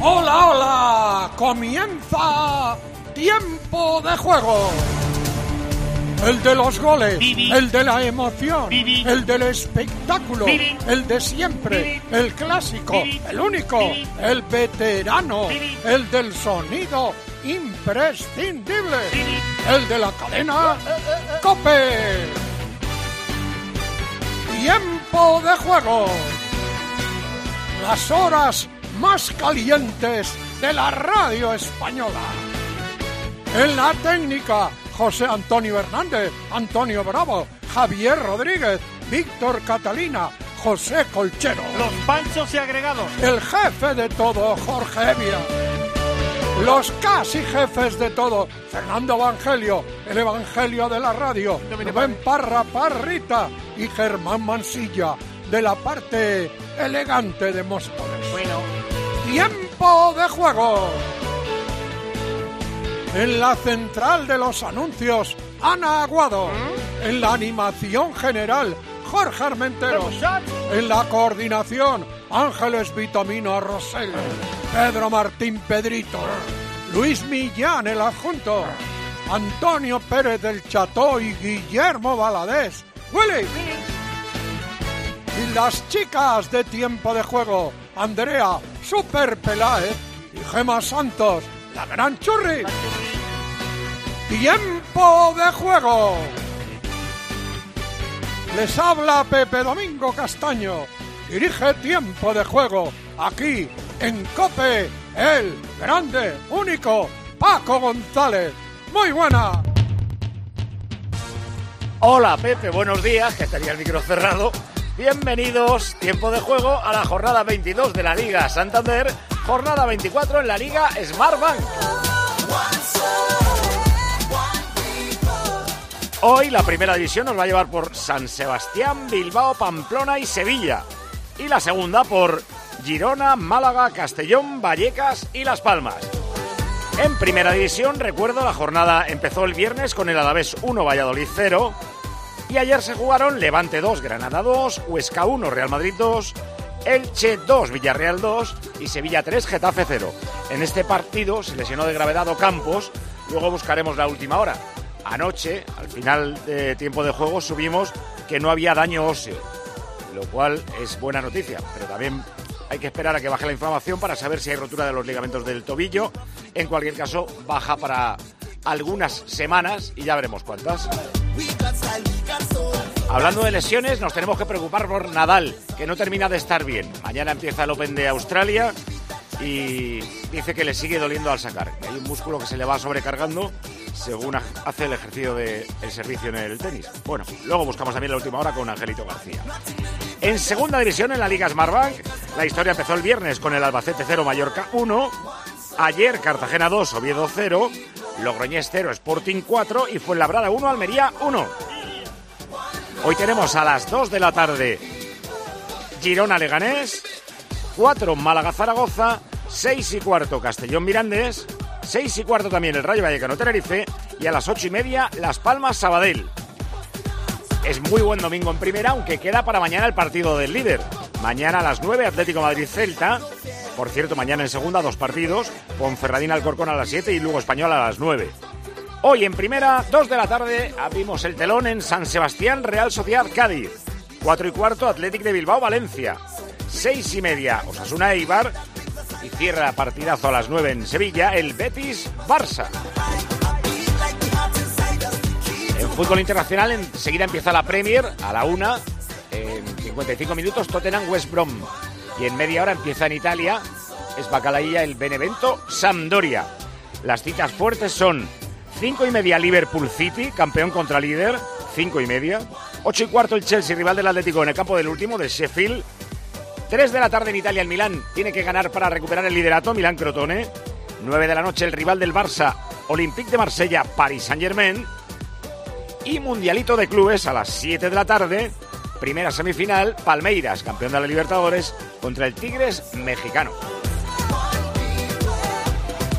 ¡Hola, hola! ¡Comienza Tiempo de Juego! El de los goles, el de la emoción, el del espectáculo, el de siempre, el clásico, el único, el veterano, el del sonido imprescindible, el de la cadena COPE. Tiempo de Juego. Las horas más calientes de la radio española. En la técnica, José Antonio Hernández, Antonio Bravo, Javier Rodríguez, Víctor Catalina, José Colchero. Los panchos y agregados. El jefe de todo, Jorge Evia. Los casi jefes de todo, Fernando Evangelio, el Evangelio de la radio, Rubén Parra Parrita y Germán Mansilla, de la parte elegante de Móstoles. Bueno. Tiempo de Juego. En la central de los anuncios, Ana Aguado. En la animación general, Jorge Armenteros. En la coordinación, Ángeles Vitamina Rosell. Pedro Martín Pedrito. Luis Millán, el adjunto. Antonio Pérez del Cható y Guillermo Valadez. ¡Willy! Y las chicas de Tiempo de Juego, Andrea Super Peláez y Gema Santos, la gran Churri. Tiempo de Juego. Les habla Pepe Domingo Castaño. Dirige Tiempo de Juego aquí en COPE, el grande, único Paco González. Muy buena. Hola Pepe, buenos días, que tenía el micro cerrado. Bienvenidos, Tiempo de Juego, a la jornada 22 de la Liga Santander, jornada 24 en la Liga Smartbank. Hoy la primera división nos va a llevar por San Sebastián, Bilbao, Pamplona y Sevilla. Y la segunda por Girona, Málaga, Castellón, Vallecas y Las Palmas. En primera división, recuerdo, la jornada empezó el viernes con el Alavés 1, Valladolid 0. Y ayer se jugaron Levante 2, Granada 2, Huesca 1, Real Madrid 2, Elche 2, Villarreal 2 y Sevilla 3, Getafe 0. En este partido se lesionó de gravedad Ocampos, luego buscaremos la última hora. Anoche, al final de Tiempo de Juego, subimos que no había daño óseo, lo cual es buena noticia, pero también hay que esperar a que baje la inflamación para saber si hay rotura de los ligamentos del tobillo. En cualquier caso, baja para algunas semanas y ya veremos cuántas. Hablando de lesiones, nos tenemos que preocupar por Nadal, que no termina de estar bien. Mañana empieza el Open de Australia y dice que le sigue doliendo al sacar. Hay un músculo que se le va sobrecargando según hace el ejercicio del servicio en el tenis. Bueno, luego buscamos también la última hora con Angelito García. En segunda división, en la Liga Smartbank, la historia empezó el viernes con el Albacete 0, Mallorca 1. Ayer, Cartagena 2, Oviedo 0. Logroñés 0, Sporting 4 y Fuenlabrada 1, Almería 1. Hoy tenemos a las 2 de la tarde Girona Leganés, 4 Málaga Zaragoza, 6 y cuarto Castellón Mirandés, 6 y cuarto también el Rayo Vallecano Tenerife y a las 8 y media Las Palmas Sabadell. Es muy buen domingo en primera, aunque queda para mañana el partido del líder. Mañana a las 9 Atlético Madrid Celta. Por cierto, mañana en segunda 2 partidos, Ponferradina Alcorcón a las 7 y Lugo Español a las 9. Hoy en primera, 2 de la tarde, abrimos el telón en San Sebastián, Real Sociedad Cádiz. 4 y cuarto, Athletic de Bilbao Valencia. 6 y media, Osasuna Eibar. Y cierra partidazo a las 9 en Sevilla, el Betis Barça. En fútbol internacional enseguida empieza la Premier a la 1. En 55 minutos Tottenham West Brom. Y en media hora empieza en Italia, es Bacalaía, el Benevento Sampdoria. Las citas fuertes son 5 y media Liverpool City, campeón contra líder, 5 y media. 8 y cuarto el Chelsea, rival del Atlético en el campo del último, de Sheffield. 3 de la tarde en Italia, el Milán tiene que ganar para recuperar el liderato, Milán Crotone. 9 de la noche el rival del Barça, Olympique de Marsella, Paris Saint-Germain. Y Mundialito de Clubes a las 7 de la tarde. Primera semifinal, Palmeiras, campeón de la Libertadores, contra el Tigres mexicano.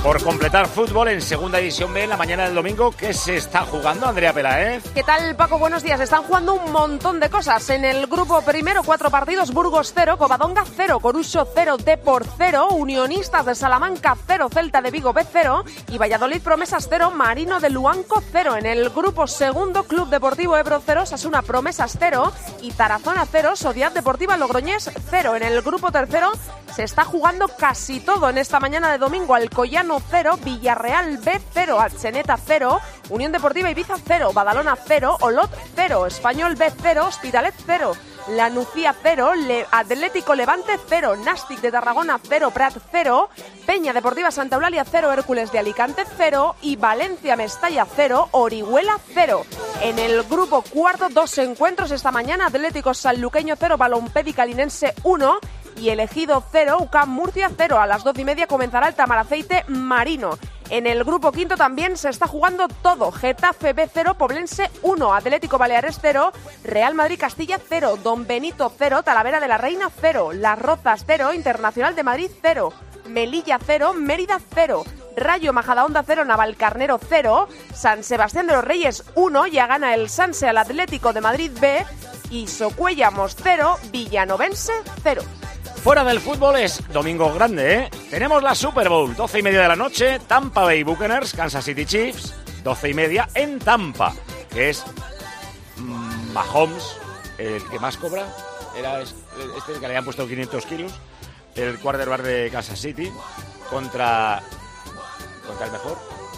por completar fútbol en segunda división B en la mañana del domingo. ¿Qué se está jugando, Andrea Peláez? ¿Qué tal, Paco? Buenos días. Están jugando un montón de cosas. En el grupo primero, 4 partidos: Burgos 0, Covadonga 0, Coruso 0, Depor 0, Unionistas de Salamanca 0, Celta de Vigo B 0 y Valladolid Promesas 0, Marino de Luanco 0. En el grupo segundo, Club Deportivo Ebro 0, Sasuna Promesas 0 y Tarazona 0, Sociedad Deportiva Logroñés 0. En el grupo tercero se está jugando casi todo en esta mañana de domingo: Alcoyano 0, Villarreal B 0, Atzeneta 0, Unión Deportiva Ibiza 0, Badalona 0, Olot 0, Español B 0, Hospitalet 0, La Nucía 0, Atlético Levante 0, Nàstic de Tarragona 0, Prat 0, Peña Deportiva Santa Eulalia 0, Hércules de Alicante 0 y Valencia Mestalla 0, Orihuela 0. En el grupo cuarto, 2 encuentros esta mañana: Atlético Sanluqueño 0, Balompédica Linense 1 y Elegido 0, UCAM Murcia 0. A las 12:30 comenzará el Tamaraceite Marino. En el grupo quinto también se está jugando todo: Getafe B 0, Poblense 1, Atlético Baleares 0, Real Madrid Castilla 0, Don Benito 0, Talavera de la Reina 0, Las Rozas 0, Internacional de Madrid 0, Melilla 0, Mérida 0, Rayo Majadahonda 0, Navalcarnero 0, San Sebastián de los Reyes 1, ya gana el Sanse al Atlético de Madrid B y Socuéllamos 0, Villanovense 0. Fuera del fútbol es domingo grande, ¿eh? Tenemos la Super Bowl, 12:30 de la noche, Tampa Bay Buccaneers, Kansas City Chiefs, 12:30 en Tampa, que es Mahomes, el que más cobra, era este que le habían puesto 500 kilos, el quarterback de Kansas City, contra el mejor.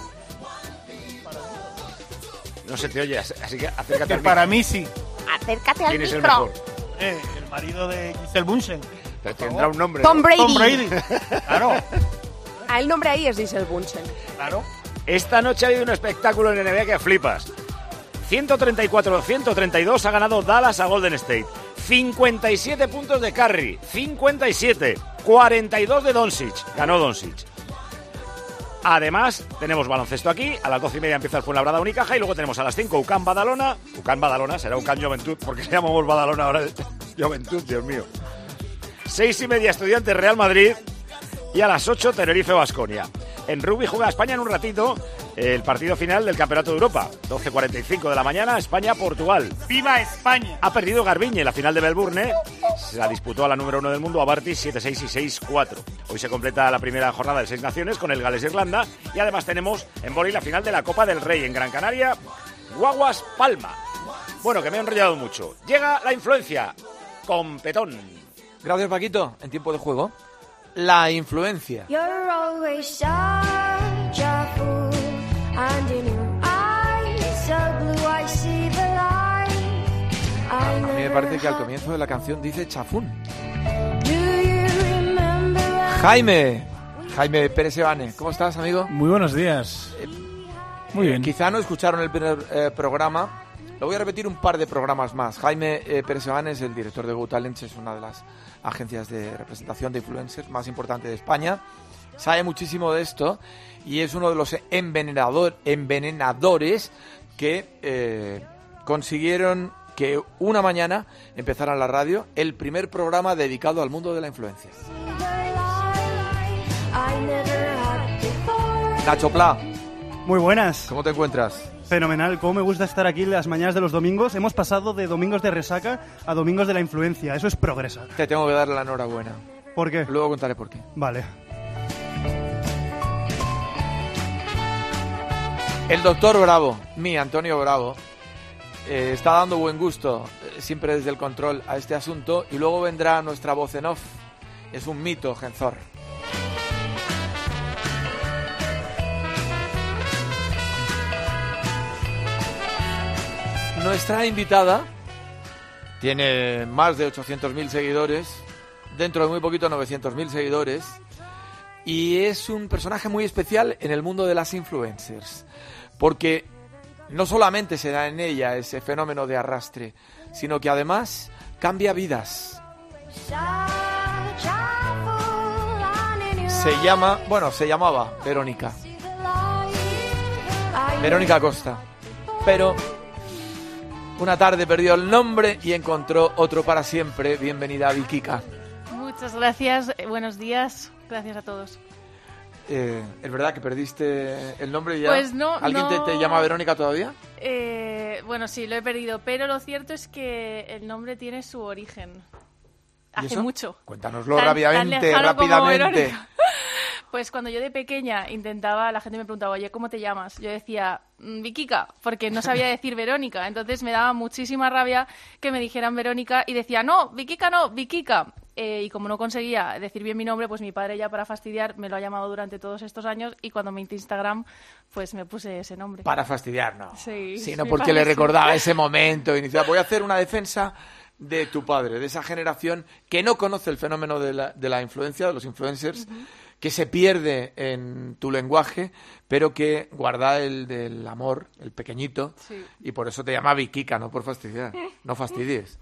No se te oye, así que acércate al micro. Para mí sí. Acércate al ¿Quién es el micro. mejor? El marido de Giselle Bunsen. Pero tendrá un nombre, Tom ¿no? Brady. Tom Brady. Claro, El nombre ahí es Giselle Bunsen. claro. Esta noche ha habido un espectáculo en NBA que flipas. 134-132 ha ganado Dallas a Golden State. 57 puntos de Curry, 57. 42 de Doncic, ganó Doncic. Además, tenemos baloncesto aquí. A las 12:30 empieza el Fuenlabrada Unicaja y luego tenemos a las 5 UCAM Badalona. UCAM Badalona, será UCAM Juventud, porque le llamamos Badalona ahora. Juventud, Dios mío. 6:30 Estudiantes Real Madrid y a las 8 Tenerife Baskonia. En rugby juega España en un ratito el partido final del Campeonato de Europa. 12:45 de la mañana, España-Portugal. ¡Viva España! Ha perdido Garbiñe la final de Melbourne. Se la disputó a la número 1 del mundo, a Barty, 7-6 y 6-4. Hoy se completa la primera jornada de 6 naciones con el Gales-Irlanda. Y además tenemos en vóley la final de la Copa del Rey en Gran Canaria. Guaguas Palma. Bueno, que me he enrollado mucho. Llega la influencia con Petón. Gracias, Paquito. En tiempo de juego, la influencia. A mí me parece que al comienzo de la canción dice chafún. Jaime Pérez Evane, ¿cómo estás, amigo? Muy buenos días. Muy bien. Quizá no escucharon el primer programa. Lo voy a repetir un par de programas más. Jaime Pérez Evane es el director de Go Talents, es una de las agencias de representación de influencers más importante de España. Sabe muchísimo de esto y es uno de los envenenadores que consiguieron que una mañana empezara en la radio el primer programa dedicado al mundo de la influencia. Nacho Pla, Muy buenas. ¿cómo te encuentras? Fenomenal. Cómo me gusta estar aquí las mañanas de los domingos. Hemos pasado de domingos de resaca a domingos de la influencia. Eso es progresar. Te tengo que dar la enhorabuena. ¿Por qué? Luego contaré por qué. Vale. El doctor Bravo, Antonio Bravo, está dando buen gusto, siempre desde el control, a este asunto. Y luego vendrá nuestra voz en off. Es un mito, Genzor. Nuestra invitada tiene más de 800.000 seguidores, dentro de muy poquito 900.000 seguidores, y es un personaje muy especial en el mundo de las influencers, porque no solamente se da en ella ese fenómeno de arrastre, sino que además cambia vidas. Se llamaba Verónica Costa, pero una tarde perdió el nombre y encontró otro para siempre. Bienvenida, Vikika. Muchas gracias, buenos días, gracias a todos. ¿Es verdad que perdiste el nombre ya? Pues no. ¿Alguien no... te llama Verónica todavía? Bueno, sí, lo he perdido, pero lo cierto es que el nombre tiene su origen. Hace eso? mucho. Cuéntanoslo Tan rápidamente. Verónica. Pues cuando yo de pequeña la gente me preguntaba, oye, ¿cómo te llamas? Yo decía, Vikika, porque no sabía decir Verónica. Entonces me daba muchísima rabia que me dijeran Verónica y decía, no, Vikika. Y como no conseguía decir bien mi nombre, pues mi padre ya para fastidiar me lo ha llamado durante todos estos años y cuando me hice Instagram, pues me puse ese nombre. Para fastidiar, no. Sí, Sino porque le recordaba ese momento inicial. Voy a hacer una defensa de tu padre, de esa generación que no conoce el fenómeno de la influencia, de los influencers, que se pierde en tu lenguaje, pero que guarda el del amor, el pequeñito, y por eso te llama Vikika, no por fastidiar. No fastidies.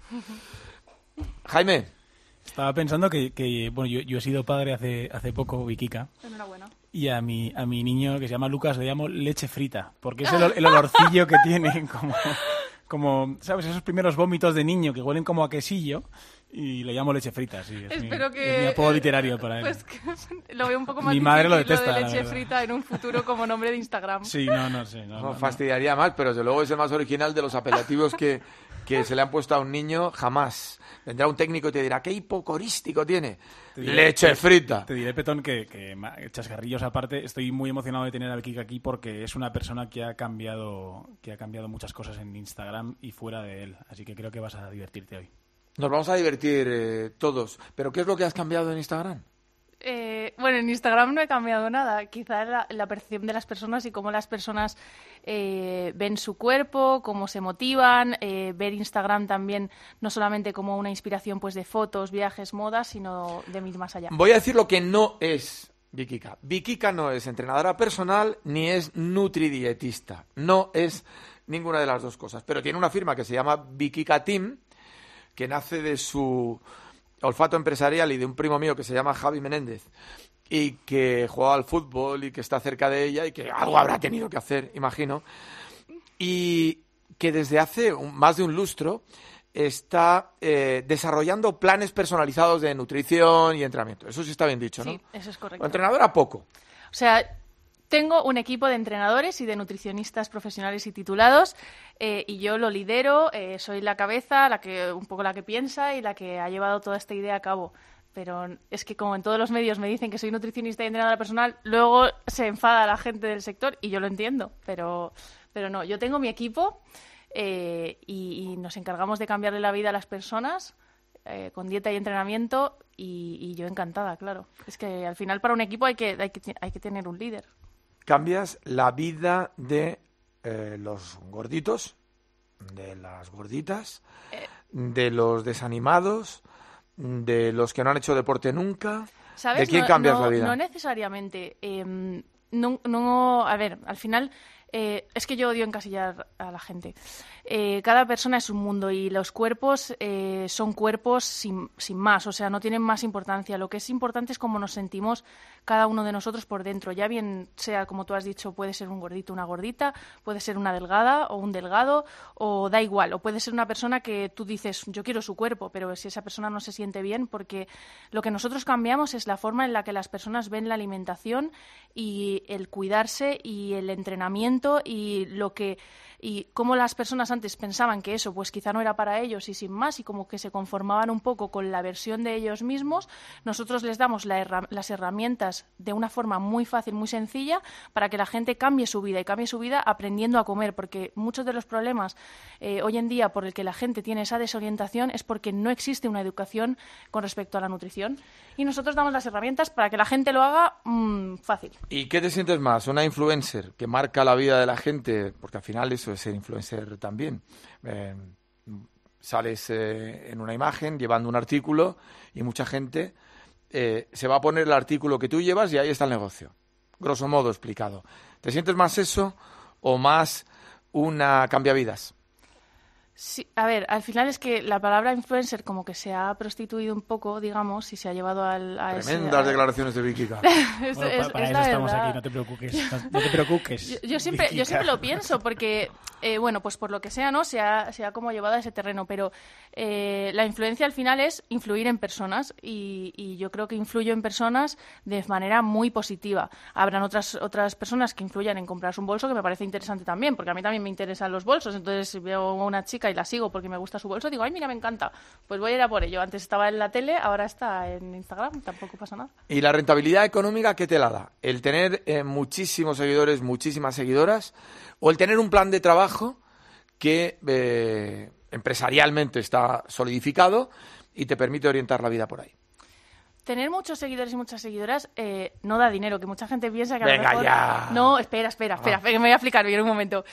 Jaime. Estaba pensando que bueno, yo he sido padre hace poco, Vikika. Enhorabuena. Y a mi niño, que se llama Lucas, le llamo leche frita, porque es el olorcillo que tiene, como, ¿sabes? Esos primeros vómitos de niño que huelen como a quesillo, y le llamo leche frita, sí. Es mi apodo literario para él. Pues lo veo un poco más mi madre lo detesta, lo de leche frita en un futuro como nombre de Instagram. Sí, no sé. No, fastidiaría más, pero desde luego es el más original de los apelativos que se le han puesto a un niño jamás. Vendrá un técnico y te dirá, ¿qué hipocorístico tiene? Leche frita. Te diré, Petón, que chascarrillos aparte, estoy muy emocionado de tener a Vikika aquí porque es una persona que ha cambiado muchas cosas en Instagram y fuera de él. Así que creo que vas a divertirte hoy. Nos vamos a divertir todos. ¿Pero qué es lo que has cambiado en Instagram? Bueno, en Instagram no he cambiado nada. Quizás la percepción de las personas y cómo las personas ven su cuerpo, cómo se motivan, ver Instagram también no solamente como una inspiración pues de fotos, viajes, modas, sino de ir más allá. Voy a decir lo que no es Vikika. Vikika no es entrenadora personal ni es nutridietista. No es ninguna de las dos cosas. Pero tiene una firma que se llama Vikika Team, que nace de su olfato empresarial y de un primo mío que se llama Javi Menéndez y que juega al fútbol y que está cerca de ella y que algo habrá tenido que hacer, imagino, y que desde hace más de un lustro está desarrollando planes personalizados de nutrición y entrenamiento. Eso sí está bien dicho, ¿no? Sí, eso es correcto. ¿O entrenadora poco? O sea, tengo un equipo de entrenadores y de nutricionistas profesionales y titulados y yo lo lidero, soy la cabeza, un poco la que piensa y la que ha llevado toda esta idea a cabo. Pero es que como en todos los medios me dicen que soy nutricionista y entrenadora personal, luego se enfada la gente del sector y yo lo entiendo, pero no, yo tengo mi equipo y nos encargamos de cambiarle la vida a las personas con dieta y entrenamiento y yo encantada, claro. Es que al final para un equipo hay que tener un líder. Cambias la vida de los gorditos, de las gorditas, de los desanimados, de los que no han hecho deporte nunca. ¿Sabes? ¿De quién cambias la vida? No necesariamente. No, a ver, al final es que yo odio encasillar a la gente. Cada persona es un mundo y los cuerpos son cuerpos sin más, o sea, no tienen más importancia. Lo que es importante es cómo nos sentimos cada uno de nosotros por dentro, ya bien sea, como tú has dicho, puede ser un gordito, una gordita, puede ser una delgada o un delgado, o da igual, o puede ser una persona que tú dices, yo quiero su cuerpo, pero si esa persona no se siente bien, porque lo que nosotros cambiamos es la forma en la que las personas ven la alimentación y el cuidarse y el entrenamiento y cómo las personas antes pensaban que eso pues quizá no era para ellos y sin más y como que se conformaban un poco con la versión de ellos mismos, nosotros les damos las herramientas de una forma muy fácil, muy sencilla para que la gente cambie su vida y cambie su vida aprendiendo a comer, porque muchos de los problemas hoy en día por el que la gente tiene esa desorientación es porque no existe una educación con respecto a la nutrición y nosotros damos las herramientas para que la gente lo haga fácil. ¿Y qué te sientes más? ¿Una influencer que marca la vida de la gente? Porque al final eso es ser influencer también. Sales en una imagen llevando un artículo y mucha gente se va a poner el artículo que tú llevas y ahí está el negocio. Grosso modo explicado. ¿Te sientes más eso o más una cambiavidas? Sí, a ver, al final es que la palabra influencer como que se ha prostituido un poco, digamos, y se ha llevado Tremendas declaraciones de Vicky. Para eso estamos aquí, no te preocupes. Yo siempre lo pienso porque, bueno, pues por lo que sea, ¿no? Se ha como llevado a ese terreno, pero la influencia al final es influir en personas y yo creo que influyo en personas de manera muy positiva. Habrán otras personas que influyan en comprarse un bolso, que me parece interesante también, porque a mí también me interesan los bolsos, entonces si veo a una chica y la sigo porque me gusta su bolso, digo, ay, mira, me encanta, pues voy a ir a por ello. Antes estaba en la tele, ahora está en Instagram, tampoco pasa nada. ¿Y la rentabilidad económica qué te la da? ¿El tener muchísimos seguidores, muchísimas seguidoras, o el tener un plan de trabajo que empresarialmente está solidificado y te permite orientar la vida por ahí? Tener muchos seguidores y muchas seguidoras no da dinero, que mucha gente piensa que a Venga, lo mejor... ya. No, espera, que me voy a explicar bien un momento.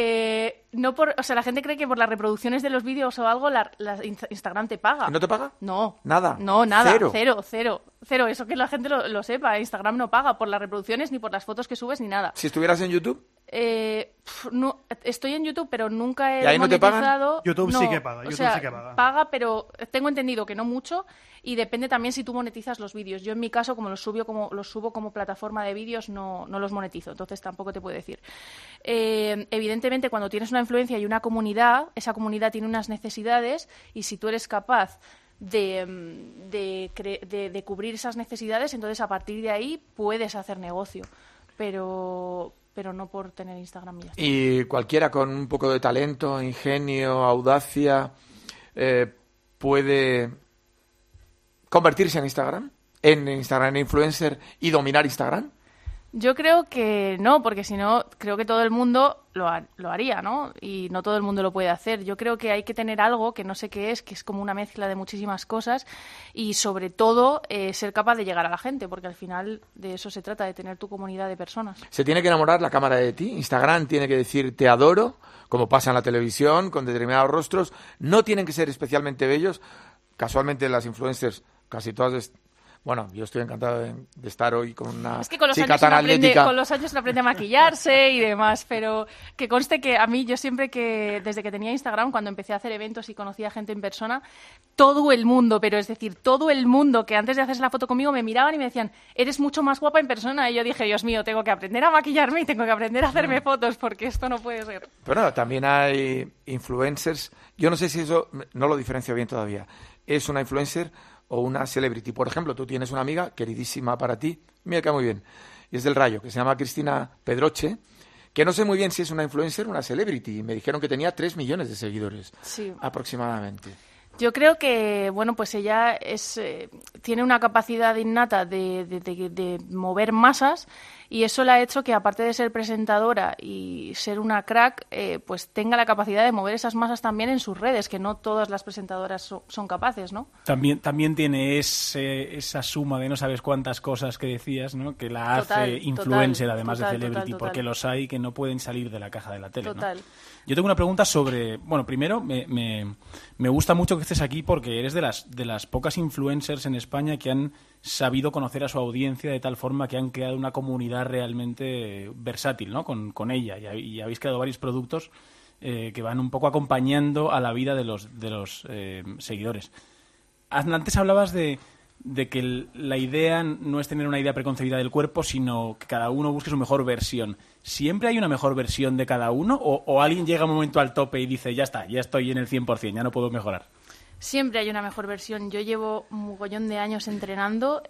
O sea, la gente cree que por las reproducciones de los vídeos o algo Instagram te paga. ¿No te paga? No. ¿Nada? No, nada. Cero. Cero. Eso que la gente lo sepa. Instagram no paga por las reproducciones, ni por las fotos que subes, ni nada. Si estuvieras en YouTube... No, estoy en YouTube, pero nunca he ¿Y ahí no te monetizado. pagan? YouTube no, sí que paga. O sea, paga, pero tengo entendido que no mucho y depende también si tú monetizas los vídeos. Yo en mi caso, como los subo como plataforma de vídeos, no los monetizo, entonces tampoco te puedo decir. Evidentemente, cuando tienes una influencia y una comunidad, esa comunidad tiene unas necesidades y si tú eres capaz de cubrir esas necesidades, entonces a partir de ahí puedes hacer negocio. Pero no por tener Instagram y ya está. Y cualquiera con un poco de talento, ingenio, audacia, puede convertirse en Instagram influencer y dominar Instagram. Yo creo que no, porque si no, creo que todo el mundo lo haría, ¿no? Y no todo el mundo lo puede hacer. Yo creo que hay que tener algo que no sé qué es, que es como una mezcla de muchísimas cosas y sobre todo ser capaz de llegar a la gente, porque al final de eso se trata, de tener tu comunidad de personas. Se tiene que enamorar la cámara de ti. Instagram tiene que decir te adoro, como pasa en la televisión, con determinados rostros. No tienen que ser especialmente bellos. Casualmente las influencers, casi todas... Bueno, yo estoy encantado de estar hoy con una chica tan atlética. Con los años se aprende a maquillarse y demás, pero que conste que a mí, yo siempre desde que tenía Instagram, cuando empecé a hacer eventos y conocía gente en persona, todo el mundo, pero es decir, todo el mundo que antes de hacerse la foto conmigo me miraban y me decían, eres mucho más guapa en persona. Y yo dije, Dios mío, tengo que aprender a maquillarme y tengo que aprender a hacerme fotos porque esto no puede ser. Pero no, también hay influencers. Yo no sé si eso, no lo diferencio bien todavía. ¿Es una influencer o una celebrity? Por ejemplo, tú tienes una amiga queridísima para ti, me cae muy bien, y es del Rayo, que se llama Cristina Pedroche, que no sé muy bien si es una influencer o una celebrity, y me dijeron que tenía 3 millones de seguidores, sí, aproximadamente. Yo creo que, bueno, pues ella tiene una capacidad innata de mover masas y eso le ha hecho que, aparte de ser presentadora y ser una crack, pues tenga la capacidad de mover esas masas también en sus redes, que no todas las presentadoras son capaces, ¿no? También tiene esa suma de no sabes cuántas cosas que decías, ¿no? Que la hace influencer, además de celebrity, porque los hay que no pueden salir de la caja de la tele, Total. ¿no? Yo tengo una pregunta sobre... Bueno, primero, me gusta mucho que estés aquí porque eres de las pocas influencers en España que han sabido conocer a su audiencia de tal forma que han creado una comunidad realmente versátil, ¿no? Con ella. Y habéis creado varios productos que van un poco acompañando a la vida de los seguidores. Antes hablabas de que la idea no es tener una idea preconcebida del cuerpo, sino que cada uno busque su mejor versión. ¿Siempre hay una mejor versión de cada uno? ¿O alguien llega un momento al tope y dice, ya está, ya estoy en el 100%, ya no puedo mejorar? Siempre hay una mejor versión. Yo llevo un mogollón de años entrenando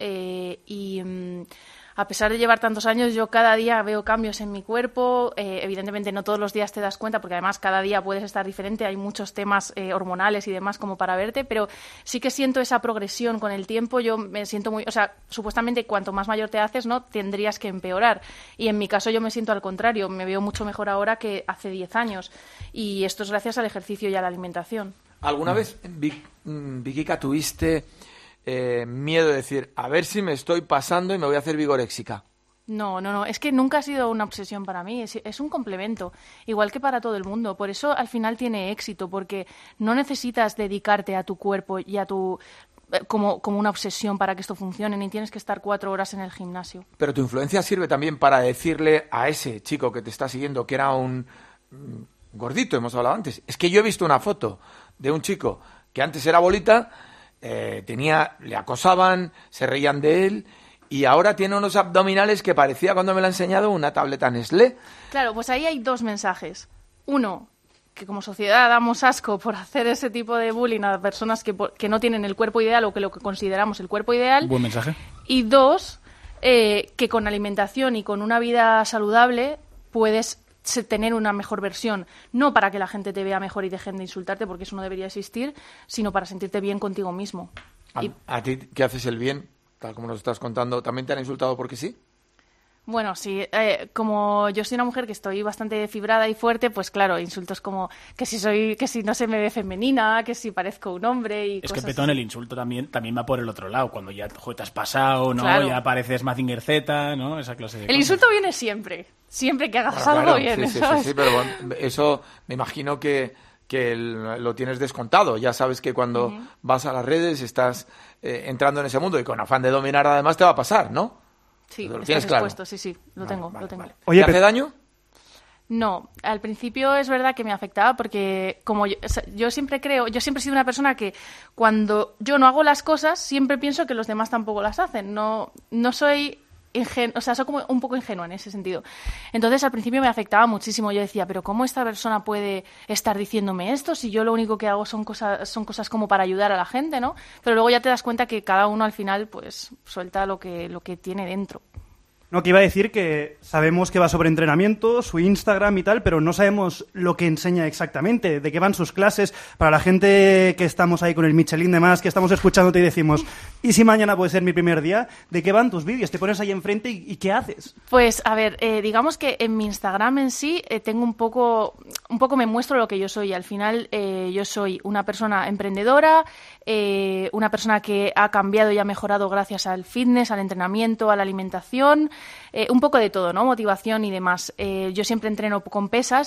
a pesar de llevar tantos años, yo cada día veo cambios en mi cuerpo. Evidentemente no todos los días te das cuenta, porque además cada día puedes estar diferente. Hay muchos temas hormonales y demás como para verte, pero sí que siento esa progresión con el tiempo. Yo me siento muy... O sea, supuestamente cuanto más mayor te haces, ¿no?, tendrías que empeorar. Y en mi caso yo me siento al contrario. Me veo mucho mejor ahora que hace 10 años. Y esto es gracias al ejercicio y a la alimentación. ¿Alguna vez, Vikica, tuviste miedo de decir, a ver si me estoy pasando y me voy a hacer vigoréxica? No, es que nunca ha sido una obsesión para mí, es un complemento, igual que para todo el mundo. Por eso al final tiene éxito, porque no necesitas dedicarte a tu cuerpo y a tu... Como una obsesión para que esto funcione, ni tienes que estar 4 horas en el gimnasio. Pero tu influencia sirve también para decirle a ese chico que te está siguiendo que era un gordito, hemos hablado antes. Es que yo he visto una foto de un chico que antes era bolita, le acosaban, se reían de él, y ahora tiene unos abdominales que parecía, cuando me lo ha enseñado, una tableta Nestlé. Claro, pues ahí hay dos mensajes. Uno, que como sociedad damos asco por hacer ese tipo de bullying a personas que no tienen el cuerpo ideal o que lo que consideramos el cuerpo ideal. Buen mensaje. Y dos, que con alimentación y con una vida saludable puedes tener una mejor versión, no para que la gente te vea mejor y dejen de insultarte, porque eso no debería existir, sino para sentirte bien contigo mismo. ¿A ti que haces el bien, tal como nos estás contando, también te han insultado porque sí? Bueno, sí, como yo soy una mujer que estoy bastante fibrada y fuerte, pues claro, insultos como que si no se me ve femenina, que si parezco un hombre y es cosas que, Petón, así. el insulto también va por el otro lado, cuando ya te has pasado, ¿no? Claro. Ya pareces Mazinger Z, ¿no? Esa clase de El cosas. insulto viene siempre que hagas Bueno, algo claro, bien, sí, ¿sabes? sí, pero bueno, eso me imagino que lo tienes descontado. Ya sabes que cuando vas a las redes estás entrando en ese mundo y con afán de dominar además te va a pasar, ¿no? Sí, ¿Lo estás tienes claro? expuesto, sí, lo tengo. Vale. Oye, ¿Te hace daño? No, al principio es verdad que me afectaba porque como yo siempre he sido una persona que cuando yo no hago las cosas siempre pienso que los demás tampoco las hacen. No soy soy como un poco ingenua en ese sentido. Entonces al principio me afectaba muchísimo. Yo decía, pero ¿cómo esta persona puede estar diciéndome esto si yo lo único que hago son cosas como para ayudar a la gente, ¿no? Pero luego ya te das cuenta que cada uno al final pues suelta lo que tiene dentro. No, que iba a decir que sabemos que va sobre entrenamiento, su Instagram y tal, pero no sabemos lo que enseña exactamente, de qué van sus clases. Para la gente que estamos ahí con el Michelin de más, que estamos escuchándote y decimos, ¿y si mañana puede ser mi primer día? ¿De qué van tus vídeos? Te pones ahí enfrente y ¿qué haces? Pues, a ver, digamos que en mi Instagram en sí tengo un poco me muestro lo que yo soy. Al final yo soy una persona emprendedora, una persona que ha cambiado y ha mejorado gracias al fitness, al entrenamiento, a la alimentación, un poco de todo, ¿no? Motivación y demás. Yo siempre entreno con pesas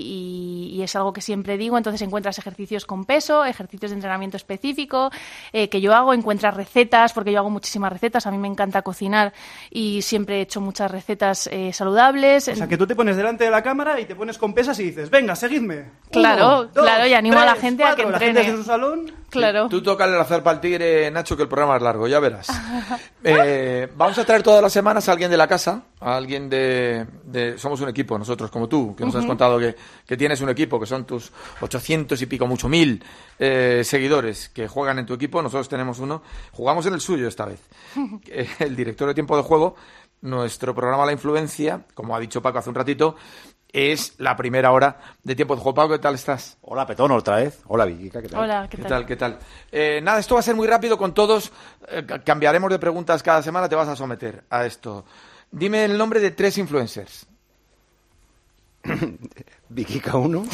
y es algo que siempre digo. Entonces encuentras ejercicios con peso, ejercicios de entrenamiento específico que yo hago, encuentras recetas, porque yo hago muchísimas recetas. A mí me encanta cocinar y siempre he hecho muchas recetas saludables. O sea, que tú te pones delante de la cámara y te pones con pesas y dices, venga, seguidme. Claro, 1, 2, claro, y animo a la 3, gente a que 4. entrene. La gente desde su salón. Claro. Tú tócale la zarpa al tigre, Nacho, que el programa es largo, ya verás. Vamos a traer todas las semanas a alguien de la casa, a alguien somos un equipo, nosotros, como tú, que nos has contado que tienes un equipo, que son tus 800 y pico, mucho 1000 seguidores que juegan en tu equipo. Nosotros tenemos uno, jugamos en el suyo esta vez. El director de Tiempo de Juego, nuestro programa La Influencia, como ha dicho Paco hace un ratito, es la primera hora de Tiempo de Juego. Paco, ¿qué tal estás? Hola, Petón, otra vez. Hola, Villica, ¿qué tal? Hola, ¿Qué tal? Nada, esto va a ser muy rápido con todos. Cambiaremos de preguntas cada semana, te vas a someter a esto. Dime el nombre de 3 influencers. Villica 1,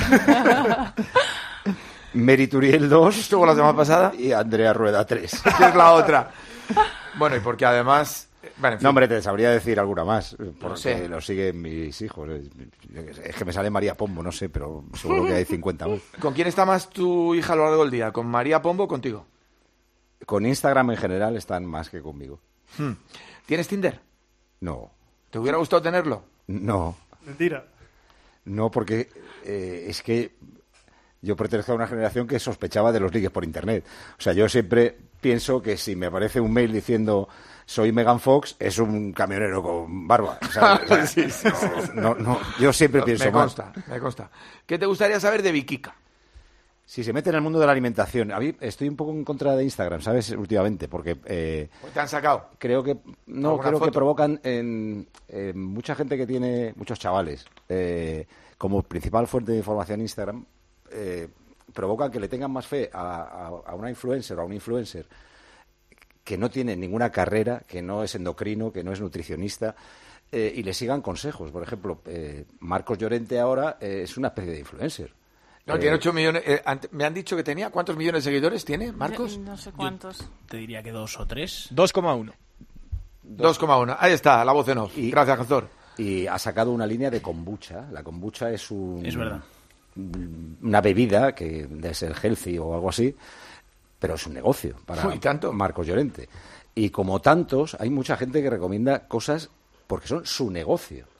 Merituriel 2, Estuvo la semana pasada. y Andrea Rueda 3. Que es la otra. Bueno, y porque además... Bueno, en fin. No, hombre, te sabría decir alguna más, porque sé. lo siguen mis hijos. Es que me sale María Pombo, no sé, pero seguro que hay 50 aún. ¿Con quién está más tu hija a lo largo del día? ¿Con María Pombo o contigo? Con Instagram en general están más que conmigo. ¿Tienes Tinder? No, ¿Te hubiera gustado tenerlo? no, Mentira. no, porque es que yo pertenezco a una generación que sospechaba de los ligues por Internet. O sea, yo siempre pienso que si me aparece un mail diciendo soy Megan Fox, es un camionero con barba. O sea, Sí. no, yo siempre pienso Me más. consta. ¿Qué te gustaría saber de Vikica? Si se mete en el mundo de la alimentación, a mí estoy un poco en contra de Instagram, ¿sabes? Últimamente, porque Pues te han sacado. creo que ¿Alguna foto? provocan en mucha gente que tiene, muchos chavales, como principal fuente de información Instagram, provocan que le tengan más fe a una influencer o a un influencer que no tiene ninguna carrera, que no es endocrino, que no es nutricionista, y le sigan consejos. Por ejemplo, Marcos Llorente ahora es una especie de influencer. No, tiene 8 millones. Me han dicho que tenía. ¿Cuántos millones de seguidores tiene, Marcos? No sé cuántos. Te diría que 2 o 3. 2,1. 2,1. Ahí está, la voz en off. Gracias, Gazor. Y ha sacado una línea de kombucha. La kombucha es Es verdad. una bebida que debe ser healthy o algo así, pero es un negocio para Uy, tanto. Marcos Llorente. Y como tantos, hay mucha gente que recomienda cosas porque son su negocio.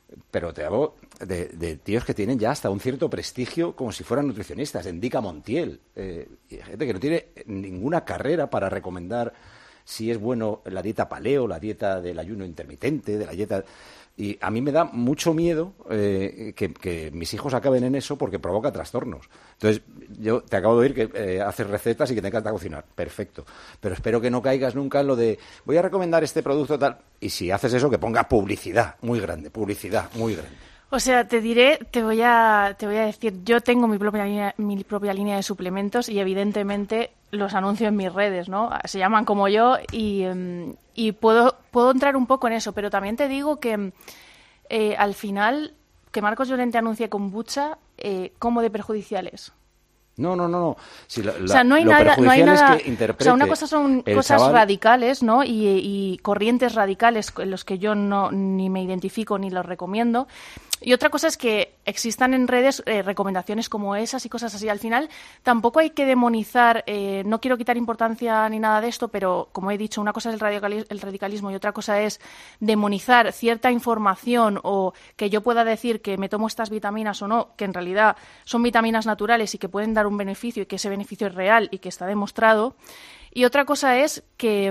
pero te hablo de tíos que tienen ya hasta un cierto prestigio como si fueran nutricionistas, Endica Montiel, y gente que no tiene ninguna carrera para recomendar si es bueno la dieta paleo, la dieta del ayuno intermitente, de la dieta... Y a mí me da mucho miedo que mis hijos acaben en eso porque provoca trastornos. Entonces, yo te acabo de oír que haces recetas y que te encanta cocinar. Perfecto. Pero espero que no caigas nunca en lo de voy a recomendar este producto tal. Y si haces eso, que ponga publicidad muy grande, publicidad muy grande. O sea, te voy a decir, yo tengo mi propia línea de suplementos y evidentemente los anuncio en mis redes, ¿no? Se llaman como yo y puedo entrar un poco en eso, pero también te digo que al final que Marcos Llorente anuncie kombucha, ¿cómo de perjudicial es? No. Si o sea, no hay nada. Es que interprete, o sea, una cosa son cosas chaval... radicales, ¿no? Y corrientes radicales en los que yo ni me identifico ni los recomiendo. Y otra cosa es que existan en redes recomendaciones como esas y cosas así. Al final tampoco hay que demonizar, no quiero quitar importancia ni nada de esto, pero como he dicho, una cosa es el radicalismo y otra cosa es demonizar cierta información o que yo pueda decir que me tomo estas vitaminas o no, que en realidad son vitaminas naturales y que pueden dar un beneficio y que ese beneficio es real y que está demostrado. Y otra cosa es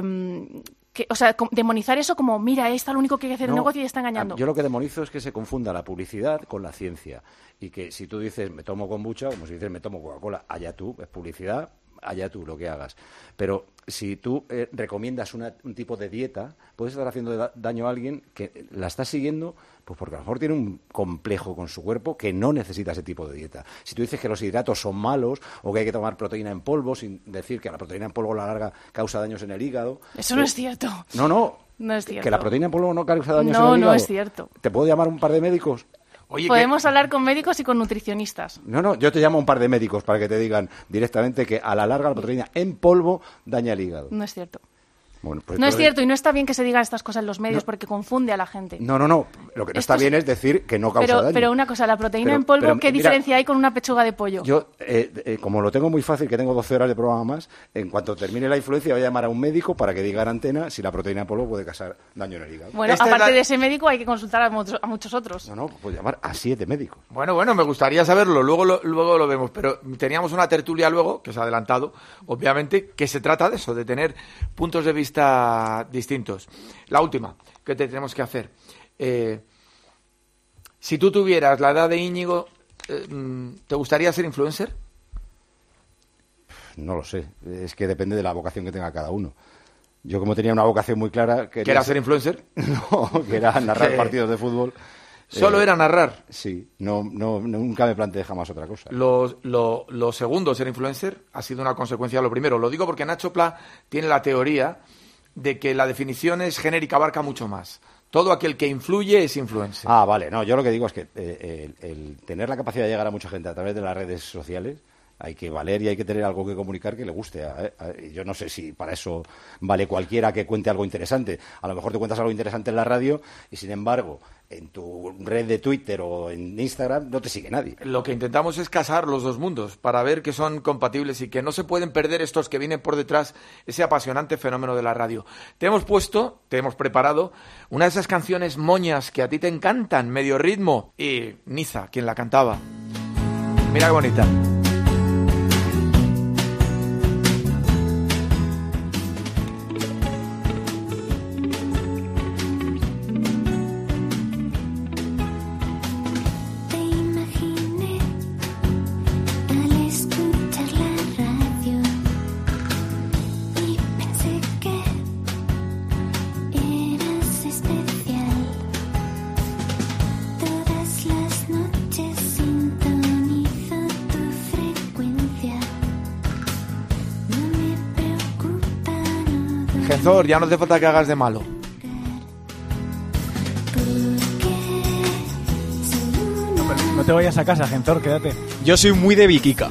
o sea, demonizar eso como, mira, está lo único que hay que hacer el negocio y está engañando. Yo lo que demonizo es que se confunda la publicidad con la ciencia. Y que si tú dices, me tomo kombucha, como si dices, me tomo Coca-Cola, allá tú, es publicidad, allá tú, lo que hagas. Pero si tú recomiendas un tipo de dieta, puedes estar haciendo daño a alguien que la está siguiendo, pues porque a lo mejor tiene un complejo con su cuerpo que no necesita ese tipo de dieta. Si tú dices que los hidratos son malos o que hay que tomar proteína en polvo, sin decir que la proteína en polvo a la larga causa daños en el hígado... Eso no es cierto. No es cierto. Que la proteína en polvo no causa daños en el hígado. No es cierto. ¿Te puedo llamar un par de médicos? Oye, podemos hablar con médicos y con nutricionistas. No, yo te llamo a un par de médicos para que te digan directamente que a la larga la proteína en polvo daña el hígado. No es cierto. Bueno, pues no es cierto y no está bien que se digan estas cosas en los medios porque confunde a la gente. No. Lo que no está bien es decir que no causa daño. Pero una cosa, la proteína en polvo, ¿qué diferencia hay con una pechuga de pollo? Yo, como lo tengo muy fácil, que tengo 12 horas de programa más, en cuanto termine la influencia voy a llamar a un médico para que diga en antena si la proteína en polvo puede causar daño en el hígado. Bueno, aparte de ese médico hay que consultar a muchos otros. No, puedo llamar a 7 médicos. Bueno, me gustaría saberlo, luego lo vemos, pero teníamos una tertulia luego, que se ha adelantado, obviamente, que se trata de eso, de tener puntos de vista distintos. La última que te tenemos que hacer. Si tú tuvieras la edad de Íñigo, ¿te gustaría ser influencer? No lo sé. Es que depende de la vocación que tenga cada uno. Yo, como tenía una vocación muy clara... ¿Que era ser influencer? No, que era narrar partidos de fútbol. ¿Solo era narrar? Sí. Nunca me planteé jamás otra cosa. Lo segundo, ser influencer, ha sido una consecuencia de lo primero. Lo digo porque Nacho Pla tiene la teoría de que la definición es genérica, abarca mucho más. Todo aquel que influye es influencer. Ah, vale. No, yo lo que digo es que el tener la capacidad de llegar a mucha gente a través de las redes sociales hay que valer y hay que tener algo que comunicar que le guste. Yo no sé si para eso vale cualquiera que cuente algo interesante. A lo mejor te cuentas algo interesante en la radio y, sin embargo, en tu red de Twitter o en Instagram no te sigue nadie. Lo que intentamos es casar los dos mundos para ver que son compatibles y que no se pueden perder estos que vienen por detrás, ese apasionante fenómeno de la radio. Te hemos preparado una de esas canciones moñas que a ti te encantan, medio ritmo, y Niza, quien la cantaba. Mira qué bonita. Genzor, ya no hace falta que hagas de malo. No te vayas a casa, Genzor, quédate. Yo soy muy de Viquica.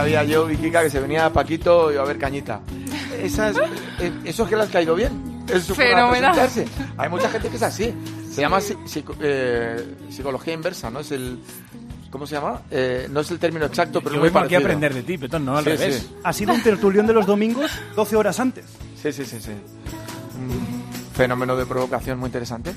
sabía yo, Vikica, que se venía Paquito y iba a haber cañita. Eso es que le has caído bien. Es su forma de presentarse. Hay mucha gente que es así. Se llama psicología inversa, ¿no? Es el... ¿Cómo se llama? No es el término exacto, pero yo muy vengo aquí a parecido. aprender de ti, Petón, no al revés. Sí. Ha sido un tertulión de los domingos 12 horas antes. Sí. Un fenómeno de provocación muy interesante.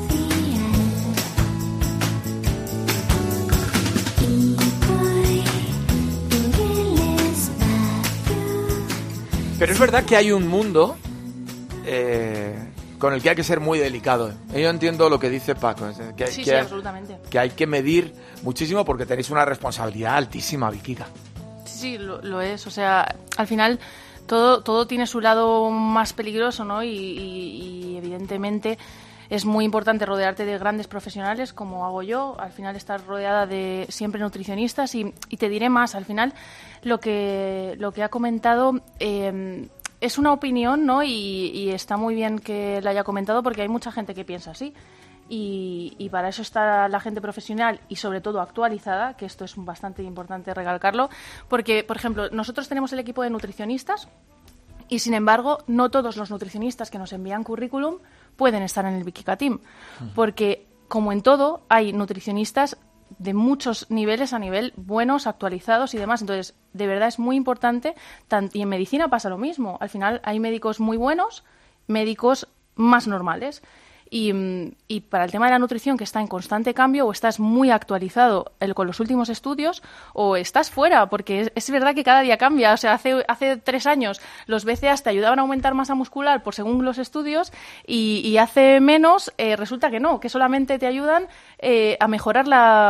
Pero es verdad que hay un mundo con el que hay que ser muy delicado. Yo entiendo lo que dice Paco. Sí, absolutamente. Que hay que medir muchísimo porque tenéis una responsabilidad altísima, Vikica. Sí, lo es. O sea, al final todo tiene su lado más peligroso, ¿no? Y evidentemente es muy importante rodearte de grandes profesionales, como hago yo. Al final estar rodeada de siempre nutricionistas y te diré más. Al final lo que ha comentado es una opinión, ¿no? Y está muy bien que la haya comentado porque hay mucha gente que piensa así. Y para eso está la gente profesional y sobre todo actualizada, que esto es bastante importante recalcarlo, porque, por ejemplo, nosotros tenemos el equipo de nutricionistas y, sin embargo, no todos los nutricionistas que nos envían currículum pueden estar en el Vikica Team, porque, como en todo, hay nutricionistas de muchos niveles, a nivel buenos, actualizados y demás. Entonces, de verdad es muy importante, y en medicina pasa lo mismo. Al final hay médicos muy buenos, médicos más normales. Y para el tema de la nutrición, que está en constante cambio, o estás muy actualizado con los últimos estudios, o estás fuera, porque es verdad que cada día cambia. O sea, hace 3 años los BCAAs te ayudaban a aumentar masa muscular por según los estudios, y hace menos resulta que no, que solamente te ayudan a mejorar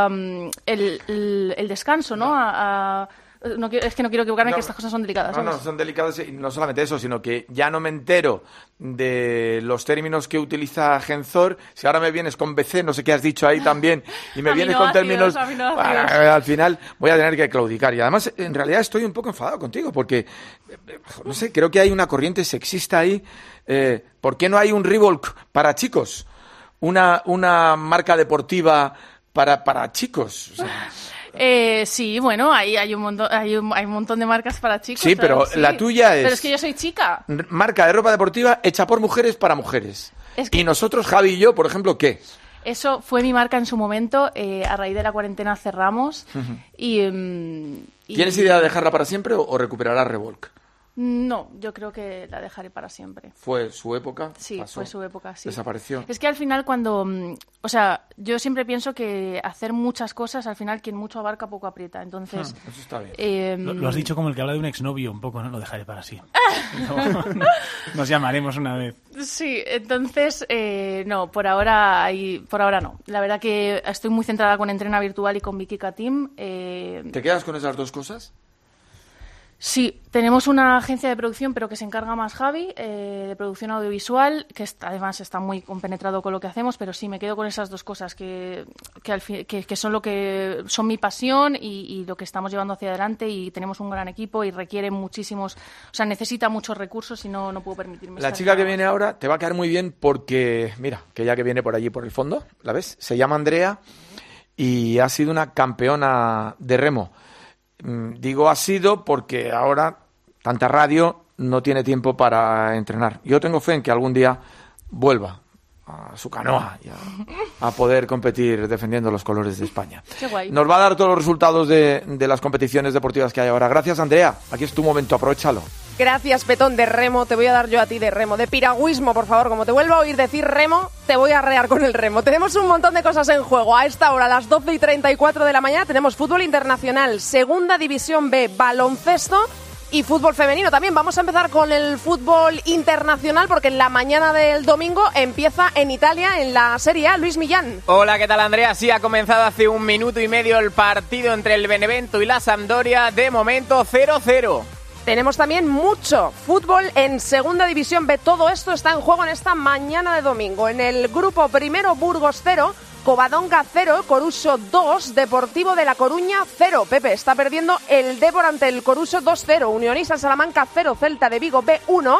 el descanso, ¿no? Es que no quiero equivocarme, que estas cosas son delicadas. No, son delicadas, y no solamente eso, sino que ya no me entero de los términos que utiliza Genzor. Si ahora me vienes con BC, no sé qué has dicho ahí también, y me vienes con términos... Al final voy a tener que claudicar. Y además, en realidad estoy un poco enfadado contigo, porque, no sé, creo que hay una corriente sexista ahí. ¿Por qué no hay un Reebok para chicos? Una marca deportiva para chicos. O sea, sí, bueno, hay un montón de marcas para chicos. Sí, pero sí. La tuya es... Pero es que yo soy chica. Marca de ropa deportiva hecha por mujeres para mujeres. Y nosotros, Javi y yo, por ejemplo, ¿qué? Eso fue mi marca en su momento. A raíz de la cuarentena cerramos. ¿Tienes idea de dejarla para siempre o recuperarás Reebok? No, yo creo que la dejaré para siempre. ¿Fue su época? Sí, pasó, fue su época, sí. Desapareció. Es que al final o sea, yo siempre pienso que hacer muchas cosas, al final quien mucho abarca poco aprieta, entonces... Eso está bien. Lo has dicho como el que habla de un exnovio un poco, ¿no? Lo dejaré para siempre. Nos llamaremos una vez. Sí, entonces, no, por ahora no. La verdad que estoy muy centrada con Entrena Virtual y con Vikica Team. ¿Te quedas con esas dos cosas? Sí, tenemos una agencia de producción, pero que se encarga más Javi, de producción audiovisual, que además está muy compenetrado con lo que hacemos, pero sí, me quedo con esas dos cosas que son lo que son mi pasión y lo que estamos llevando hacia adelante, y tenemos un gran equipo y requiere muchísimos, o sea, necesita muchos recursos y no puedo permitirme. La chica que viene ahora te va a caer muy bien porque, mira, que ya que viene por allí por el fondo, ¿la ves? Se llama Andrea y ha sido una campeona de remo. Digo ha sido porque ahora tanta radio no tiene tiempo para entrenar. Yo tengo fe en que algún día vuelva a su canoa y a poder competir defendiendo los colores de España. Qué guay. Nos va a dar todos los resultados de las competiciones deportivas que hay ahora. Gracias, Andrea. Aquí es tu momento, aprovechalo. Gracias, Petón. De remo, te voy a dar yo a ti de remo. De piragüismo, por favor. Como te vuelva a oír decir remo, te voy a arrear con el remo. Tenemos un montón de cosas en juego. A esta hora, a las 12:34 de la mañana, tenemos fútbol internacional, Segunda División B, baloncesto y fútbol femenino. También vamos a empezar con el fútbol internacional porque en la mañana del domingo empieza en Italia, en la Serie A, Luis Millán. Hola, ¿qué tal, Andrea? Sí, ha comenzado hace 1 minuto y medio el partido entre el Benevento y la Sampdoria. De momento, 0-0. Tenemos también mucho fútbol en Segunda División B. Todo esto está en juego en esta mañana de domingo. En el grupo primero, Burgos 0, Covadonga 0, Coruso 2, Deportivo de La Coruña 0. Pepe, está perdiendo el Dépor ante el Coruso 2-0. Unionista Salamanca 0, Celta de Vigo B 1.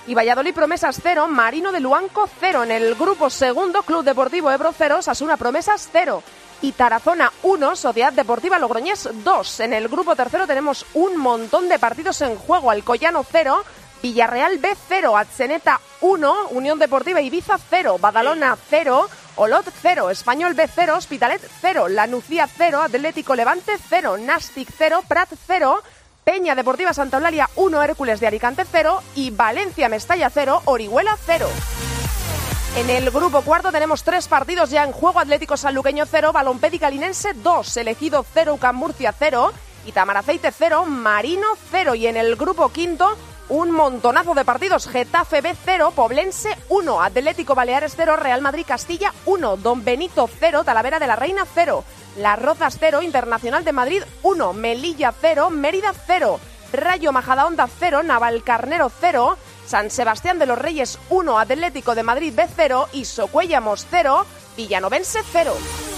Y Valladolid Promesas 0, Marino de Luanco 0. En el grupo segundo, Club Deportivo Ebro 0, Osasuna Promesas 0. Y Tarazona 1, Sociedad Deportiva Logroñés 2. En el grupo tercero tenemos un montón de partidos en juego. Alcoyano 0, Villarreal B 0, Atzeneta 1, Unión Deportiva Ibiza 0, Badalona 0, Olot 0, Español B 0, Hospitalet 0, La Nucía 0, Atlético Levante 0, Nastic 0, Prat 0, Peña Deportiva Santa Eulalia 1, Hércules de Alicante 0 y Valencia Mestalla 0, Orihuela 0. En el grupo cuarto tenemos 3 partidos ya en juego. Atlético Sanluqueño 0, Balompédica Linense 2, Elegido 0, UCAM Murcia 0 y Tamaraceite 0, Marino 0. Y en el grupo quinto un montonazo de partidos. Getafe B 0, Poblense 1, Atlético Baleares 0, Real Madrid Castilla 1, Don Benito 0, Talavera de la Reina 0, Las Rozas 0, Internacional de Madrid 1, Melilla 0, Mérida 0, Rayo Majadahonda 0, Navalcarnero 0, San Sebastián de los Reyes 1, Atlético de Madrid B 0 y Socuéllamos 0, Villanovense 0.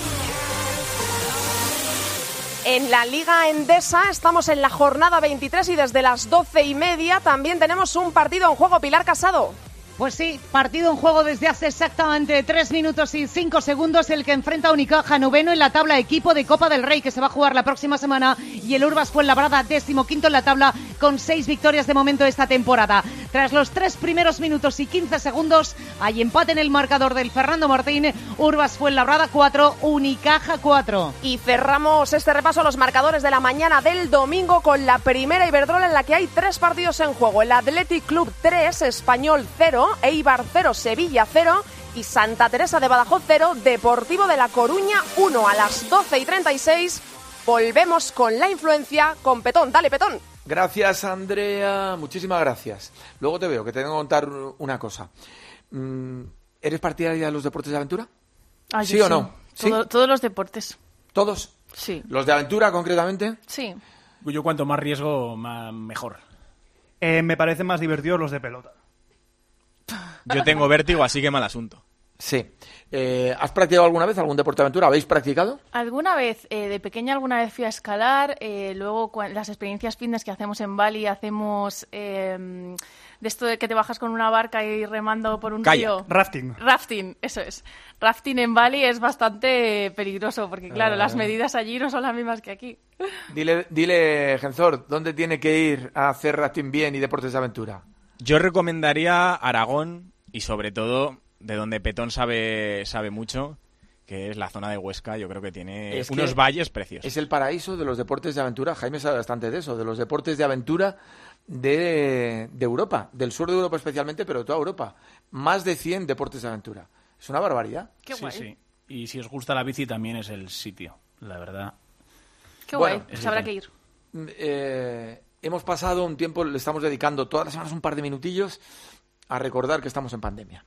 En la Liga Endesa estamos en la jornada 23 y desde las 12:30 también tenemos un partido en juego. Pilar Casado. Pues sí, partido en juego desde hace exactamente 3 minutos y 5 segundos, el que enfrenta a Unicaja, noveno en la tabla, equipo de Copa del Rey, que se va a jugar la próxima semana, y el Urbas Fuenlabrada, 15º en la tabla, con 6 victorias de momento esta temporada. Tras los 3 primeros minutos y 15 segundos, hay empate en el marcador del Fernando Martín, Urbas Fuenlabrada 4, Unicaja 4. Y cerramos este repaso a los marcadores de la mañana del domingo con la primera Iberdrola, en la que hay 3 partidos en juego. El Athletic Club 3, Español 0, Eibar 0, Sevilla 0 y Santa Teresa de Badajoz 0, Deportivo de La Coruña 1. A las 12:36 volvemos con la influencia con Petón. Dale, Petón. Gracias, Andrea. Muchísimas gracias. Luego te veo, que te tengo que contar una cosa. ¿Eres partidaria de los deportes de aventura? ¿Sí o no? ¿Sí? Todos los deportes. ¿Todos? Sí. ¿Los de aventura, concretamente? Sí. Yo cuanto más riesgo, mejor. Me parecen más divertidos los de pelota. Yo tengo vértigo, así que mal asunto. Sí. ¿Has practicado alguna vez algún deporte de aventura? ¿Habéis practicado? Alguna vez, de pequeña alguna vez fui a escalar, luego las experiencias fitness que hacemos en Bali, hacemos de esto de que te bajas con una barca y remando por un río. Rafting. Rafting, eso es. Rafting en Bali es bastante peligroso porque, claro, las medidas allí no son las mismas que aquí. Dile, Genzor, ¿dónde tiene que ir a hacer rafting bien y deportes de aventura? Yo recomendaría Aragón y sobre todo de donde Petón sabe mucho, que es la zona de Huesca. Yo creo que tiene unos valles preciosos. Es el paraíso de los deportes de aventura. Jaime sabe bastante de eso, de los deportes de aventura de Europa, del sur de Europa especialmente, pero de toda Europa. Más de 100 deportes de aventura. Es una barbaridad. Qué guay. Sí. Y si os gusta la bici también es el sitio, la verdad. Qué guay, pues habrá que ir. Hemos pasado un tiempo, le estamos dedicando todas las semanas un par de minutillos a recordar que estamos en pandemia.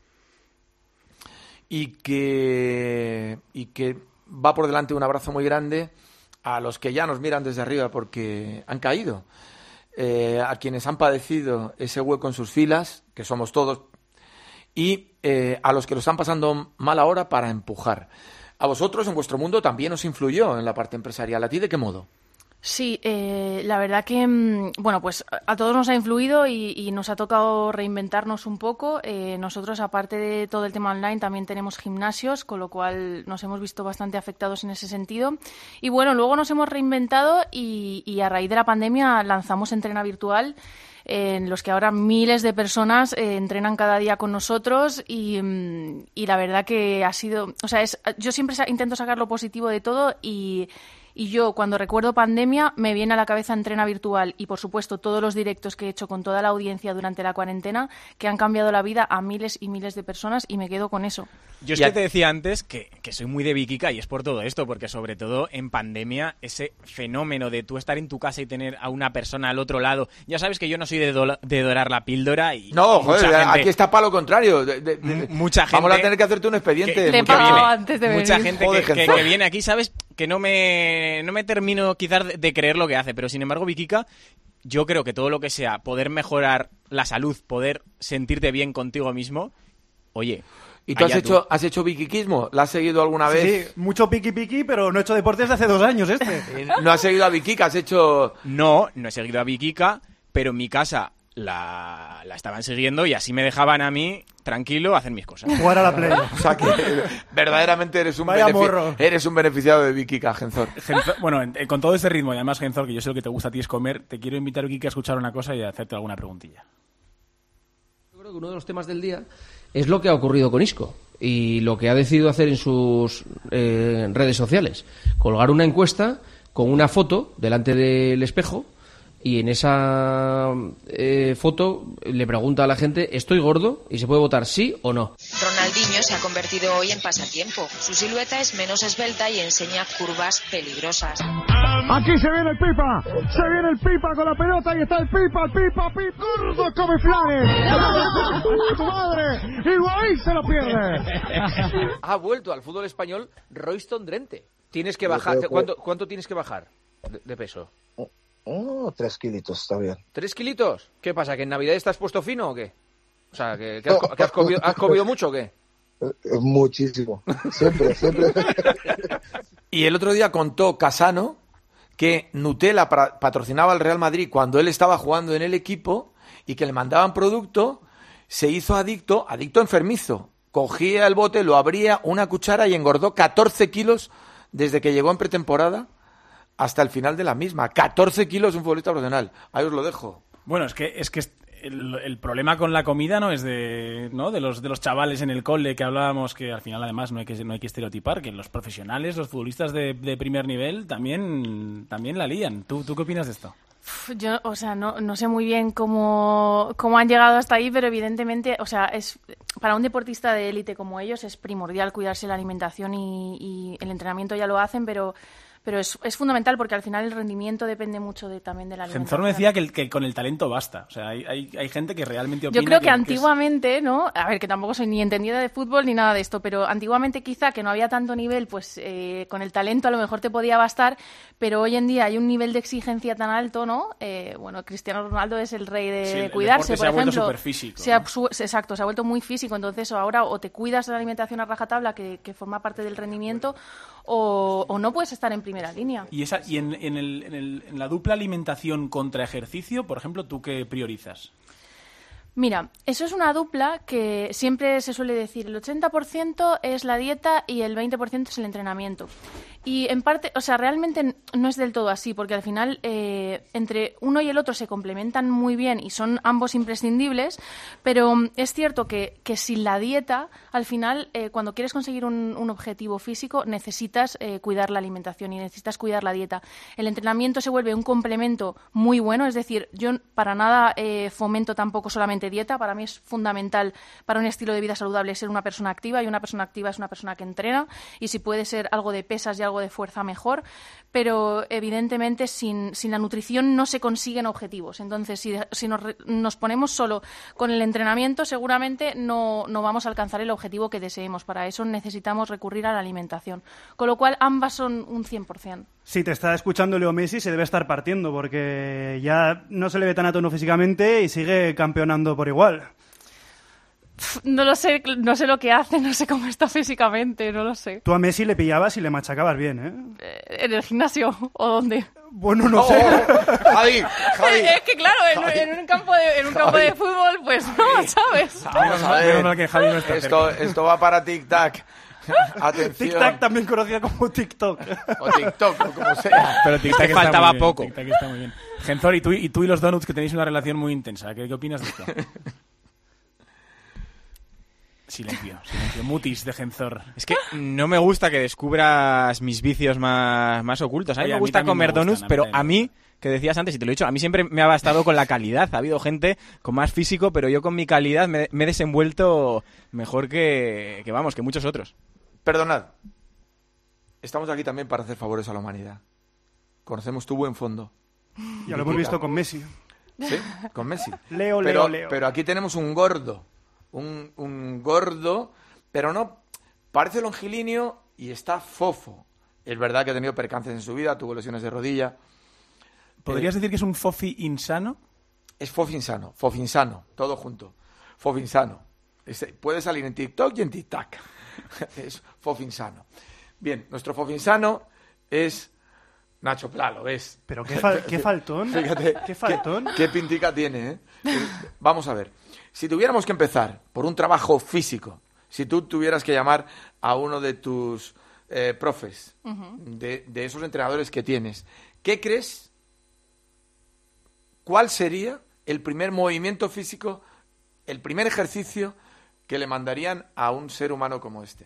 Y que va por delante un abrazo muy grande a los que ya nos miran desde arriba porque han caído, a quienes han padecido ese hueco en sus filas, que somos todos, y a los que lo están pasando mal ahora para empujar. A vosotros, en vuestro mundo, también os influyó en la parte empresarial. ¿A ti de qué modo? Sí, la verdad que, bueno, pues a todos nos ha influido y nos ha tocado reinventarnos un poco. Nosotros, aparte de todo el tema online, también tenemos gimnasios, con lo cual nos hemos visto bastante afectados en ese sentido. Y bueno, luego nos hemos reinventado y a raíz de la pandemia lanzamos Entrena Virtual, en los que ahora miles de personas entrenan cada día con nosotros y la verdad que ha sido... O sea, yo siempre intento sacar lo positivo de todo y yo, cuando recuerdo pandemia, me viene a la cabeza Entrena Virtual y, por supuesto, todos los directos que he hecho con toda la audiencia durante la cuarentena que han cambiado la vida a miles y miles de personas y me quedo con eso. Yo es que te decía antes que soy muy de Vikica y es por todo esto, porque sobre todo en pandemia ese fenómeno de tú estar en tu casa y tener a una persona al otro lado. Ya sabes que yo no soy de dorar la píldora y... No, joder, aquí está para lo contrario. Mucha gente... Vamos a tener que hacerte un expediente. Mucha gente que viene aquí, ¿sabes? Que no me termino quizás de creer lo que hace, pero sin embargo Vikica, yo creo que todo lo que sea poder mejorar la salud, poder sentirte bien contigo mismo, oye... ¿Y tú has hecho vikikismo? ¿La has seguido alguna vez? Sí, mucho piqui, pero no he hecho deportes de hace 2 años ¿No has seguido a Vikica? ¿Has hecho...? No he seguido a Vikica, pero en mi casa la estaban siguiendo y así me dejaban a mí tranquilo hacer mis cosas. Jugar a la Play. O sea que verdaderamente eres un beneficiado de Vikica, Genzor. Bueno, con todo ese ritmo, y además, Genzor, que yo sé lo que te gusta a ti es comer, te quiero invitar, Vikica, a escuchar una cosa y a hacerte alguna preguntilla. Yo creo que uno de los temas del día es lo que ha ocurrido con Isco y lo que ha decidido hacer en sus redes sociales. Colgar una encuesta con una foto delante del espejo y en esa foto le pregunta a la gente: ¿estoy gordo? Y se puede votar sí o no. Ronaldinho se ha convertido hoy en pasatiempo. Su silueta es menos esbelta y enseña curvas peligrosas. Aquí se viene el Pipa con la pelota y está el Pipa, gordo come flanes. ¡Tu madre! Higuaín se lo pierde. Ha vuelto al fútbol español Royston Drenthe. Tienes que bajar. ¿Cuánto tienes que bajar de peso? 3 kilitos, está bien. ¿3 kilitos? ¿Qué pasa? ¿Que en Navidad estás puesto fino o qué? O sea, ¿que has comido mucho o qué? Muchísimo. Siempre. Y el otro día contó Casano que Nutella patrocinaba al Real Madrid cuando él estaba jugando en el equipo y que le mandaban producto, se hizo adicto enfermizo. Cogía el bote, lo abría, una cuchara y engordó 14 kilos desde que llegó en pretemporada hasta el final de la misma. 14 kilos un futbolista profesional. Ahí os lo dejo. Bueno, es que el problema con la comida no es de los chavales en el cole que hablábamos, que al final además no hay que estereotipar, que los profesionales, los futbolistas de primer nivel también la lían. ¿Tú qué opinas de esto? Yo, o sea, no sé muy bien cómo han llegado hasta ahí, pero evidentemente, o sea, es para un deportista de élite como ellos es primordial cuidarse la alimentación y el entrenamiento ya lo hacen, pero es fundamental porque al final el rendimiento depende mucho también de la alimentación. Genzor me decía que con el talento basta. O sea, hay gente que realmente opina. Yo creo que antiguamente, ¿no? A ver, que tampoco soy ni entendida de fútbol ni nada de esto, pero antiguamente quizá que no había tanto nivel, pues con el talento a lo mejor te podía bastar, pero hoy en día hay un nivel de exigencia tan alto, ¿no? Bueno, Cristiano Ronaldo es el rey de cuidarse, por ejemplo. Se ha vuelto superfísico. Exacto, se ha vuelto muy físico. Entonces ahora o te cuidas de la alimentación a rajatabla, que forma parte del rendimiento, o no puedes estar en primera línea. Y en la dupla alimentación contra ejercicio, por ejemplo, ¿tú qué priorizas? Mira, eso es una dupla que siempre se suele decir, el 80% es la dieta y el 20% es el entrenamiento. Y en parte, o sea, realmente no es del todo así, porque al final entre uno y el otro se complementan muy bien y son ambos imprescindibles, pero es cierto que sin la dieta, al final, cuando quieres conseguir un objetivo físico, necesitas cuidar la alimentación y necesitas cuidar la dieta. El entrenamiento se vuelve un complemento muy bueno, es decir, yo para nada fomento tampoco solamente dieta. Para mí es fundamental para un estilo de vida saludable ser una persona activa, y una persona activa es una persona que entrena, y si puede ser algo de pesas y algo de fuerza mejor, pero evidentemente sin la nutrición no se consiguen objetivos. Entonces si nos ponemos solo con el entrenamiento, seguramente no vamos a alcanzar el objetivo que deseemos. Para eso necesitamos recurrir a la alimentación, con lo cual ambas son un 100%. Si te está escuchando Leo Messi, se debe estar partiendo, porque ya no se le ve tan a tono físicamente y sigue campeonando por igual. No lo sé, no sé lo que hace, no sé cómo está físicamente, no lo sé. Tú a Messi le pillabas y le machacabas bien, ¿eh? ¿En el gimnasio o dónde? Bueno, no sé. Javi. Es que claro, en un campo de fútbol, pues no, ¿sabes? Vamos a ver. Esto va para Tic-Tac. Atención. Tic-Tac, también conocida como TikTok. O TikTok, o como sea. Pero Tic-Tac te faltaba muy bien, poco. Tic-Tac está muy bien. Genzor, y tú y los donuts, que tenéis una relación muy intensa. ¿Qué opinas de esto? Silencio. Mutis de Genzor. Es que no me gusta que descubras mis vicios más ocultos. A mí me gusta comer donuts, pero a mí, que decías antes, y te lo he dicho, a mí siempre me ha bastado con la calidad. Ha habido gente con más físico, pero yo con mi calidad me he desenvuelto mejor que muchos otros. Perdonad. Estamos aquí también para hacer favores a la humanidad. Conocemos tu buen fondo. Ya lo hemos visto con Messi. Sí, con Messi. Leo. Pero aquí tenemos un gordo. Un gordo, pero no, parece longilíneo y está fofo. Es verdad que ha tenido percances en su vida, tuvo lesiones de rodilla. ¿Podrías decir que es un fofi insano? Es fofinsano, todo junto. Fofinsano. Puede salir en TikTok y en TikTok. Es fofinsano. Bien, nuestro fofinsano es Nacho Pla, lo ves. Pero qué faltón. Fíjate, qué faltón. Qué pintica tiene, ¿eh? Vamos a ver. Si tuviéramos que empezar por un trabajo físico, si tú tuvieras que llamar a uno de tus profes, de esos entrenadores que tienes, ¿qué crees? ¿Cuál sería el primer movimiento físico, el primer ejercicio que le mandarían a un ser humano como este?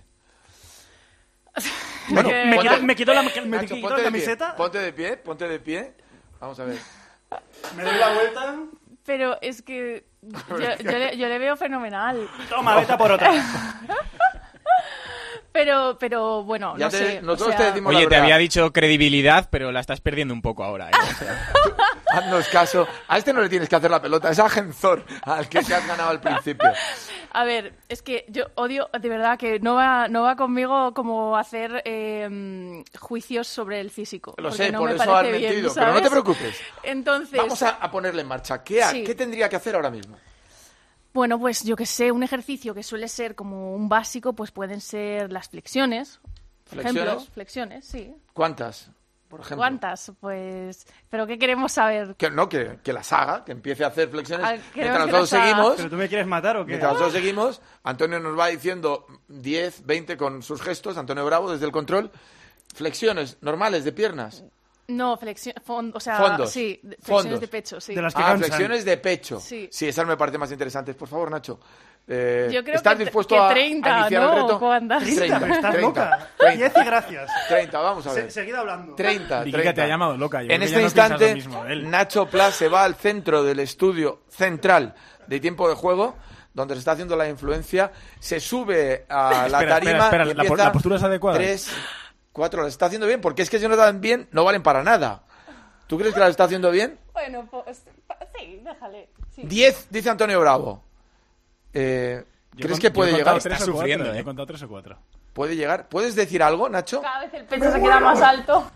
Bueno, me quito la camiseta. Ponte de pie. Vamos a ver. Me doy la vuelta. Pero es que yo le veo fenomenal. Toma, vete a por otra. Pero bueno, ya no sé. Nosotros te decimos Oye, la te verdad. había dicho credibilidad, pero la estás perdiendo un poco ahora. Haznos caso. A este no le tienes que hacer la pelota, es a Genzor, al que te has ganado al principio. A ver, es que yo odio, de verdad, que no va conmigo como hacer juicios sobre el físico. Lo porque sé, no por me eso has parece bien, mentido, ¿sabes? pero no te preocupes. Entonces, Vamos a ponerle en marcha. ¿Qué tendría que hacer ahora mismo? bueno, pues yo que sé, un ejercicio que suele ser como un básico, pues pueden ser las flexiones. Por ejemplo, flexiones, sí. ¿Cuántas? Por ejemplo. ¿Cuántas? Pues, ¿pero qué queremos saber? Que las haga, que empiece a hacer flexiones. Queremos Mientras que nosotros las haga. seguimos. ¿Pero tú me quieres matar o qué? Mientras nosotros seguimos, Antonio nos va diciendo 10, 20 con sus gestos, Antonio Bravo desde el control. Flexiones normales de piernas. No, Fondos. Sí, flexiones Fondos. de pecho, sí. De las que cansan. Flexiones de pecho. Sí. Esas me parecen más interesantes. Por favor, Nacho. Yo creo ¿Estás que dispuesto que a 30, iniciar ¿no? el reto? ¿Cuántas? 30, estás loca. 30. 10 y gracias. 30, vamos a ver. Seguid hablando. 30. Vicky te ha llamado loca. Yo En creo que este ya no piensas instante, lo mismo, él. Nacho Pla se va al centro del estudio central de tiempo de juego, donde se está haciendo la influencia, se sube a la tarima espera, y ¿la empieza postura es adecuada? 3, 4, las está haciendo bien, porque es que si no dan bien, no valen para nada. ¿Tú crees que las está haciendo bien? Bueno, pues sí, déjale. Sí. 10, dice Antonio Bravo. ¿Crees que puede llegar? Está sufriendo, He contado 3 o 4. ¿Puede llegar? ¿Puedes decir algo, Nacho? Cada vez el pecho se queda más alto.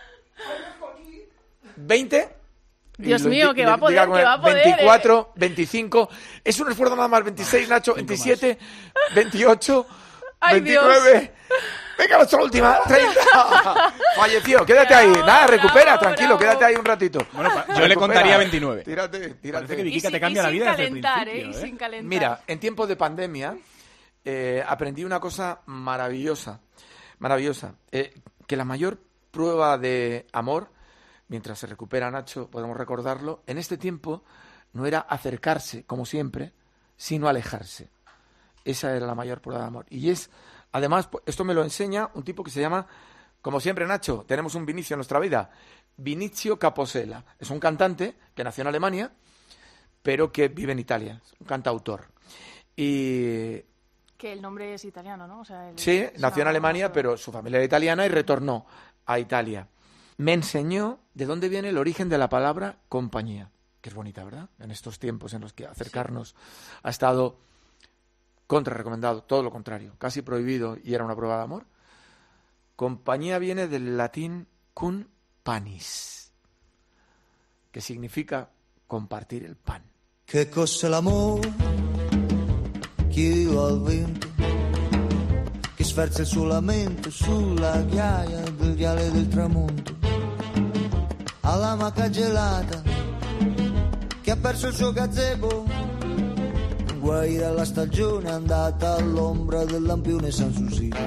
20. Dios mío, que va a poder, que va a poder. 24, 25. Es un esfuerzo nada más. 26, Nacho. 27, 28, Ay, 29. Dios. Venga, nuestra última. 30. Falleció. Quédate ahí. Nada, recupera. Tranquilo, quédate ahí un ratito. Bueno, yo le contaría 29. Tírate. Parece que Vicky te cambia la vida desde el principio. Sin calentar. Mira, en tiempos de pandemia aprendí una cosa maravillosa. Que la mayor prueba de amor, mientras se recupera Nacho, podemos recordarlo, en este tiempo no era acercarse, como siempre, sino alejarse. Esa era la mayor prueba de amor. Y es, además, esto me lo enseña un tipo que se llama, como siempre, Nacho, tenemos un Vinicio en nuestra vida, Vinicio Caposella. Es un cantante que nació en Alemania, pero que vive en Italia. Es un cantautor. Y Que el nombre es italiano, ¿no? O sea, sí, nació en Alemania, pero su familia era italiana y retornó a Italia. Me enseñó de dónde viene el origen de la palabra compañía, que es bonita, ¿verdad? En estos tiempos en los que acercarnos ha estado contrarrecomendado, todo lo contrario, casi prohibido y era una prueba de amor. Compañía viene del latín cum panis, que significa compartir el pan. Che cos'è l'amore? Chiedo al vento che sferza il suo lamento sulla ghiaia del viale del tramonto, alla maca gelata che ha perso il suo gazebo, guai dalla stagione andata all'ombra del lampione San Susino.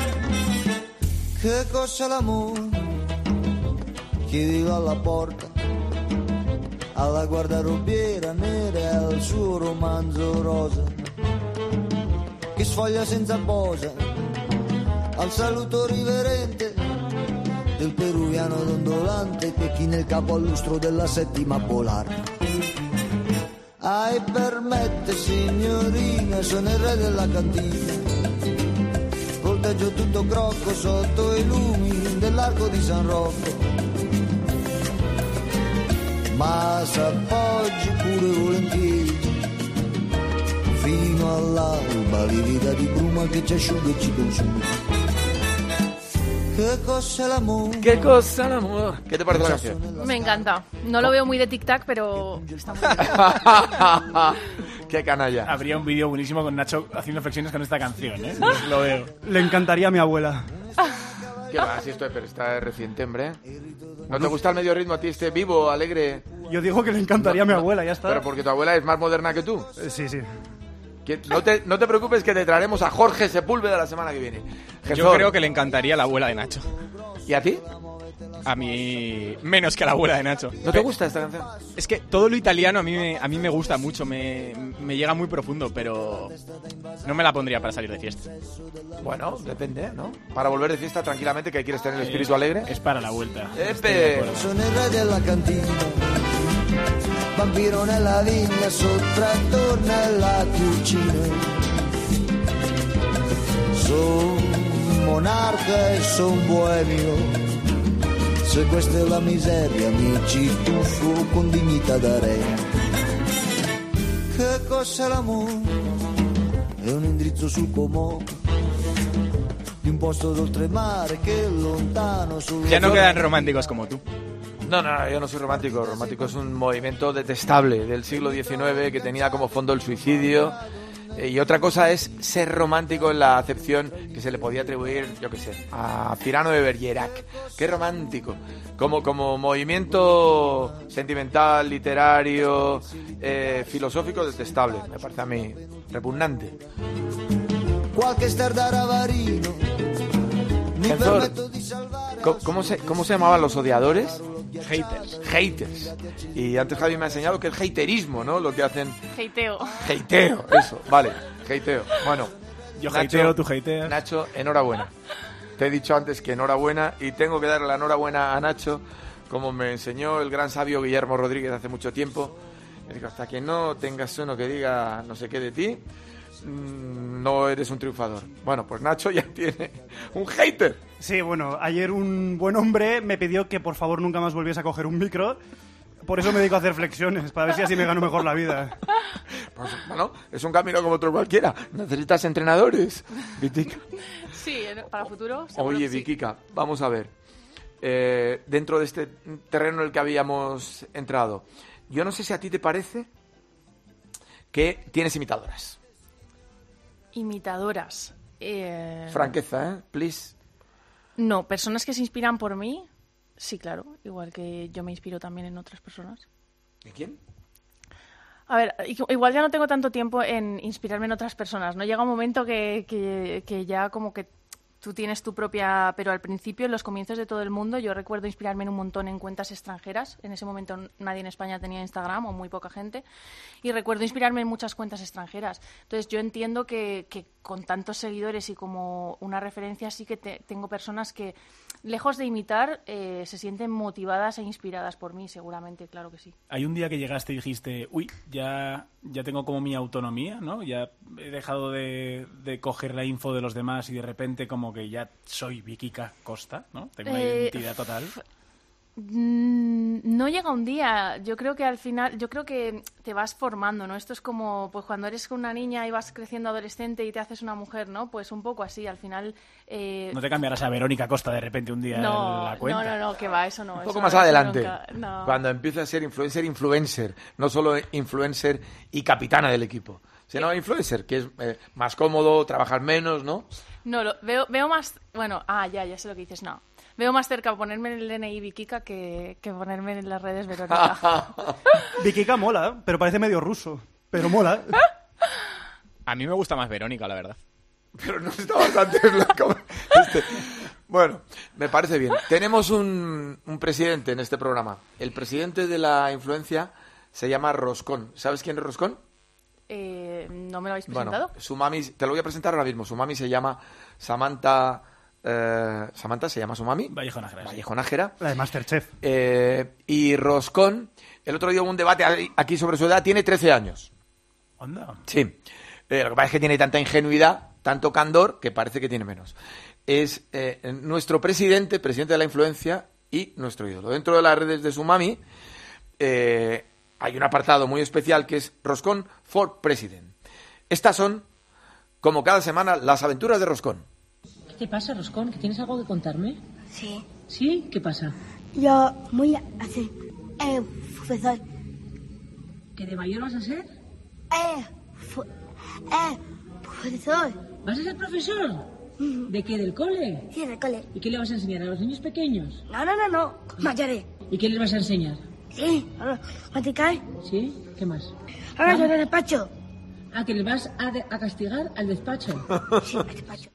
Che cos'è l'amore? Chiedilo alla porta, alla guardarobiera nera e al suo romanzo rosa che sfoglia senza posa, al saluto riverente del peruviano dondolante che china il capo al lustro della settima polare. Ai permette signorina, sono il re della cantina, volteggio tutto crocco sotto i lumi dell'arco di San Rocco, ma s'appoggi pure volentieri fino all'alba, livida di bruma che ci asciuga e ci consuma. ¿Qué cosa el amor? ¿Qué cosa el amor? ¿Qué te parece la canción? Me encanta. No lo veo muy de tic-tac, pero está muy bien. ¡Qué canalla! Habría un vídeo buenísimo con Nacho haciendo flexiones con esta canción, ¿eh? Lo veo. Le encantaría a mi abuela. ¿Qué va? Si esto pero está reciente, hombre. ¿No te gusta el medio ritmo a ti, este vivo, alegre? Yo digo que le encantaría a mi abuela, ya está. Pero porque tu abuela es más moderna que tú. Sí, sí. No te preocupes que te traeremos a Jorge Sepúlveda la semana que viene. Yo creo que le encantaría a la abuela de Nacho. ¿Y a ti? A mí menos que a la abuela de Nacho. ¿No te gusta esta canción? Es que todo lo italiano a mí me gusta mucho, me llega muy profundo, pero no me la pondría para salir de fiesta. Bueno, depende, ¿no? Para volver de fiesta tranquilamente, que quieres tener el espíritu alegre. Es para la vuelta. ¡Epe! Sono il re della cantina, vampiro nella vigna, sottrattor nella cucina. Sono monarca e son boemio. Se questa è la miseria, mi ci tuffo con dignità da re. Che cos'è l'amore? È un indirizzo sul comò di un posto d'oltremare che lontano sul... Ya no quedan románticos como tú. No, yo no soy romántico. Romántico es un movimiento detestable del siglo XIX que tenía como fondo el suicidio. Y otra cosa es ser romántico en la acepción que se le podía atribuir, yo qué sé, a Cyrano de Bergerac. ¡Qué romántico! Como movimiento sentimental, literario, filosófico, detestable. Me parece a mí repugnante. ¿Cómo se llamaban los odiadores? Haters. Y antes Javi me ha enseñado que el haterismo, ¿no? Lo que hacen... Hateo, eso, vale, hateo. Bueno, yo Nacho, hateo, tú hateas. Nacho, enhorabuena. Te he dicho antes que enhorabuena y tengo que darle la enhorabuena a Nacho, como me enseñó el gran sabio Guillermo Rodríguez hace mucho tiempo. Me dijo, hasta que no tengas uno que diga no sé qué de ti, no eres un triunfador. Bueno, pues Nacho ya tiene un hater. Sí, bueno, ayer un buen hombre me pidió que por favor nunca más volviese a coger un micro. Por eso me dedico a hacer flexiones, para ver si así me gano mejor la vida. Pues, bueno, es un camino como otro cualquiera. Necesitas entrenadores, Vitica. Sí, para el futuro. Oye, sí. Viquica, vamos a ver. Dentro de este terreno en el que habíamos entrado, yo no sé si a ti te parece que tienes imitadoras. Imitadoras. Franqueza, please. No, personas que se inspiran por mí, sí, claro. Igual que yo me inspiro también en otras personas. ¿En quién? A ver, igual ya no tengo tanto tiempo en inspirarme en otras personas, ¿no? Llega un momento que ya como que tú tienes tu propia... Pero al principio, en los comienzos de todo el mundo, yo recuerdo inspirarme en un montón en cuentas extranjeras. En ese momento nadie en España tenía Instagram, o muy poca gente. Y recuerdo inspirarme en muchas cuentas extranjeras. Entonces yo entiendo que con tantos seguidores y como una referencia, sí que tengo personas que, lejos de imitar, se sienten motivadas e inspiradas por mí, seguramente, claro que sí. Hay un día que llegaste y dijiste, uy, ya tengo como mi autonomía, ¿no? Ya he dejado de coger la info de los demás y de repente como que ya soy Viquica Costa, ¿no? Tengo una identidad total. No llega un día. Yo creo que al final, te vas formando, ¿no? Esto es como pues cuando eres una niña y vas creciendo adolescente y te haces una mujer, ¿no? Pues un poco así, al final... No te cambiarás a Verónica Costa de repente un día en la cuenta. No, que va, eso no. Un eso poco no, más eso adelante, nunca, no. cuando empieza a ser influencer, no solo influencer y capitana del equipo, sino influencer, que es más cómodo, trabajar menos, ¿no? No, veo más... Bueno, ya sé lo que dices, no. Veo más cerca ponerme en el DNI Viquica que ponerme en las redes Verónica. Viquica mola, pero parece medio ruso. Pero mola. A mí me gusta más Verónica, la verdad. Pero no está bastante blanco. Bueno, me parece bien. Tenemos un presidente en este programa. El presidente de la influencia se llama Roscón. ¿Sabes quién es Roscón? ¿No me lo habéis presentado? Bueno, su mami, te lo voy a presentar ahora mismo. Su mami se llama Samantha... Samantha se llama su mami. Vallejo Nájera. La de Masterchef. Y Roscón, el otro día hubo un debate aquí sobre su edad, tiene 13 años. ¿Onda? Sí. Lo que pasa es que tiene tanta ingenuidad, tanto candor, que parece que tiene menos. Es nuestro presidente de la influencia y nuestro ídolo. Dentro de las redes de su mami hay un apartado muy especial que es Roscón for President. Estas son, como cada semana, las aventuras de Roscón. ¿Qué pasa, Roscón? ¿Que tienes algo que contarme? Sí. ¿Sí? ¿Qué pasa? Yo voy a ser profesor. ¿Que de mayor vas a ser? Profesor. ¿Vas a ser profesor? ¿De qué? ¿Del cole? Sí, del cole. ¿Y qué le vas a enseñar a los niños pequeños? No, mayores. ¿Y qué les vas a enseñar? Sí, ¿maticar? ¿Sí? ¿Qué más? Ahora yo de despacho. Ah, que les vas a castigar al despacho. Sí, al despacho.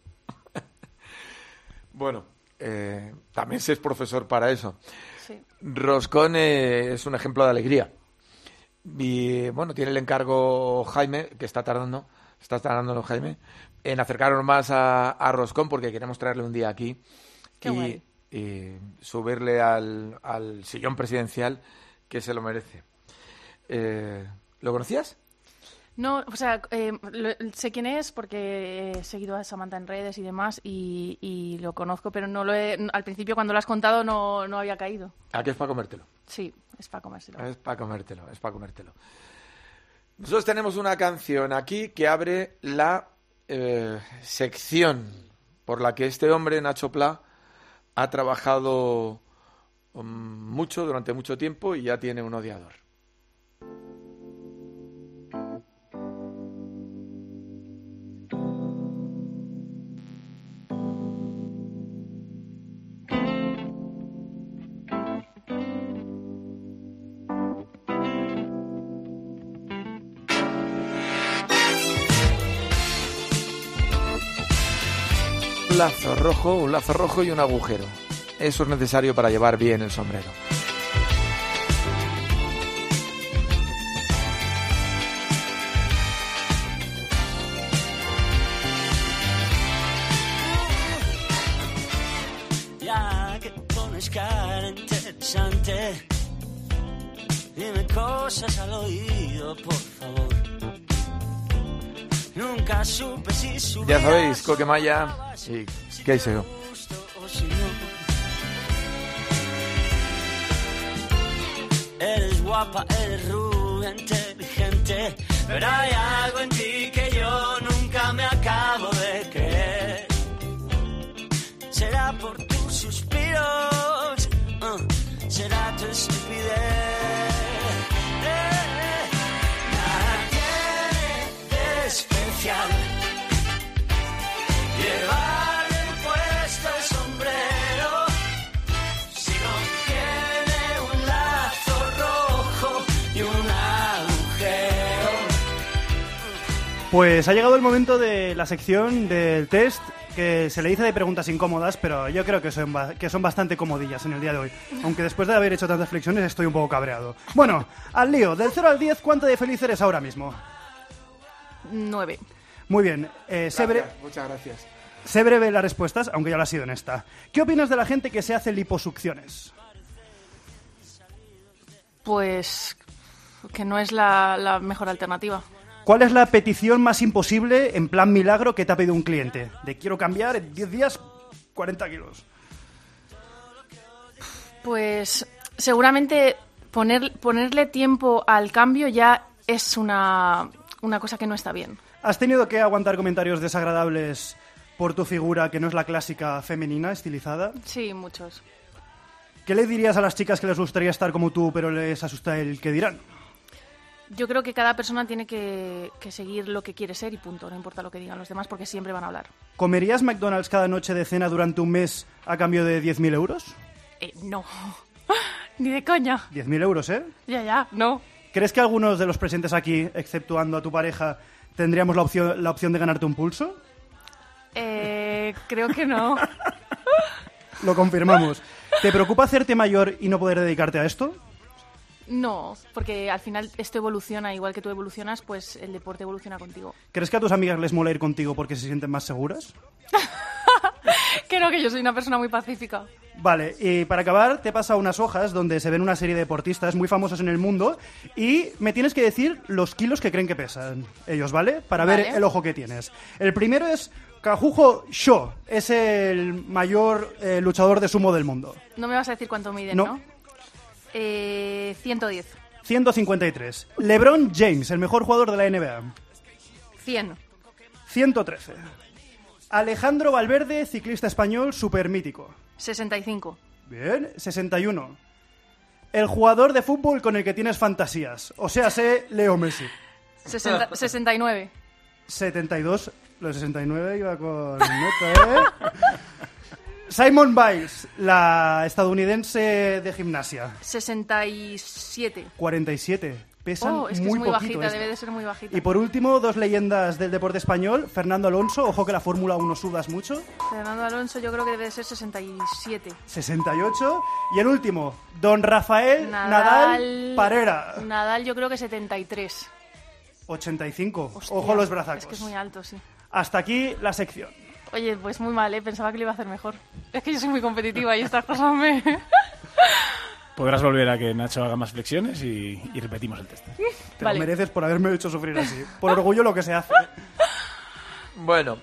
Bueno, también se es profesor para eso. Sí. Roscón es un ejemplo de alegría. Y bueno, tiene el encargo Jaime, que está tardando Jaime, en acercarnos más a Roscón, porque queremos traerle un día aquí y subirle al sillón presidencial, que se lo merece. ¿Lo conocías? No, o sea, sé quién es porque he seguido a Samantha en redes y demás y lo conozco, pero al principio cuando lo has contado no había caído. ¿A qué es para comértelo? Sí, es para comérselo. Es para comértelo. Nosotros tenemos una canción aquí que abre la sección por la que este hombre, Nacho Pla, ha trabajado mucho, durante mucho tiempo, y ya tiene un odiador. Un lazo rojo y un agujero. Eso es necesario para llevar bien el sombrero. Ya que pones cara interesante, dime cosas al oído, por favor. Nunca supe si subías. Ya sabéis, Coquemaya y Keiseo. Eres guapa, eres rubia, inteligente, pero hay algo en ti que yo nunca me acabo de creer. Será por tus suspiros, será tu estupidez. Nada tiene de especial llevarle puesto el sombrero si no tiene un lazo rojo y un agujero. Pues ha llegado el momento de la sección del test, que se le dice de preguntas incómodas, pero yo creo que son bastante comodillas en el día de hoy. Aunque después de haber hecho tantas flexiones estoy un poco cabreado. Bueno, al lío. Del 0 al 10, ¿cuánto de feliz eres ahora mismo? 9. Muy bien. Muchas gracias. Sé breve las respuestas, aunque ya lo ha sido en esta. ¿Qué opinas de la gente que se hace liposucciones? Pues que no es la mejor alternativa. ¿Cuál es la petición más imposible, en plan milagro, que te ha pedido un cliente? De quiero cambiar en 10 días 40 kilos. Pues seguramente ponerle tiempo al cambio ya es una cosa que no está bien. ¿Has tenido que aguantar comentarios desagradables por tu figura, que no es la clásica femenina estilizada? Sí, muchos. ¿Qué le dirías a las chicas que les gustaría estar como tú, pero les asusta el que dirán? Yo creo que cada persona tiene que seguir lo que quiere ser y punto. No importa lo que digan los demás porque siempre van a hablar. ¿Comerías McDonald's cada noche de cena durante un mes a cambio de 10.000 euros? No. Ni de coña. 10.000 euros, ¿eh? Ya, no. ¿Crees que algunos de los presentes aquí, exceptuando a tu pareja, tendríamos la opción de ganarte un pulso? Creo que no. Lo confirmamos. ¿Te preocupa hacerte mayor y no poder dedicarte a esto? No, porque al final esto evoluciona, igual que tú evolucionas, pues el deporte evoluciona contigo. ¿Crees que a tus amigas les mola ir contigo porque se sienten más seguras? Creo que yo soy una persona muy pacífica. Vale, y para acabar te he pasado unas hojas donde se ven una serie de deportistas muy famosos en el mundo y me tienes que decir los kilos que creen que pesan ellos, ¿vale? Para ver el ojo que tienes. El primero es Kajujo Sho, es el mayor luchador de sumo del mundo. No me vas a decir cuánto miden, ¿no? 110. 153. LeBron James, el mejor jugador de la NBA. 100. 113. Alejandro Valverde, ciclista español súper mítico. 65. Bien. 61. El jugador de fútbol con el que tienes fantasías. O sea, sé Leo Messi. 69. 72. Los 69 iba con nota, Simone Biles, la estadounidense de gimnasia. 67. 47. Pesan Es que muy es muy poquito. bajita, debe de ser muy bajita. Y por último, dos leyendas del deporte español. Fernando Alonso, ojo que la Fórmula 1 sudas mucho. Fernando Alonso yo creo que debe de ser 67. 68. Y el último, don Rafael Nadal Parera. Nadal yo creo que 73. 85. Hostia, Ojo los brazacos. Es que es muy alto, sí. Hasta aquí la sección. Oye, pues muy mal, pensaba que lo iba a hacer mejor. Es que yo soy muy competitiva y estas cosas me... Podrás volver a que Nacho haga más flexiones y repetimos el test. Te lo mereces por haberme hecho sufrir así. Por orgullo lo que se hace. Bueno,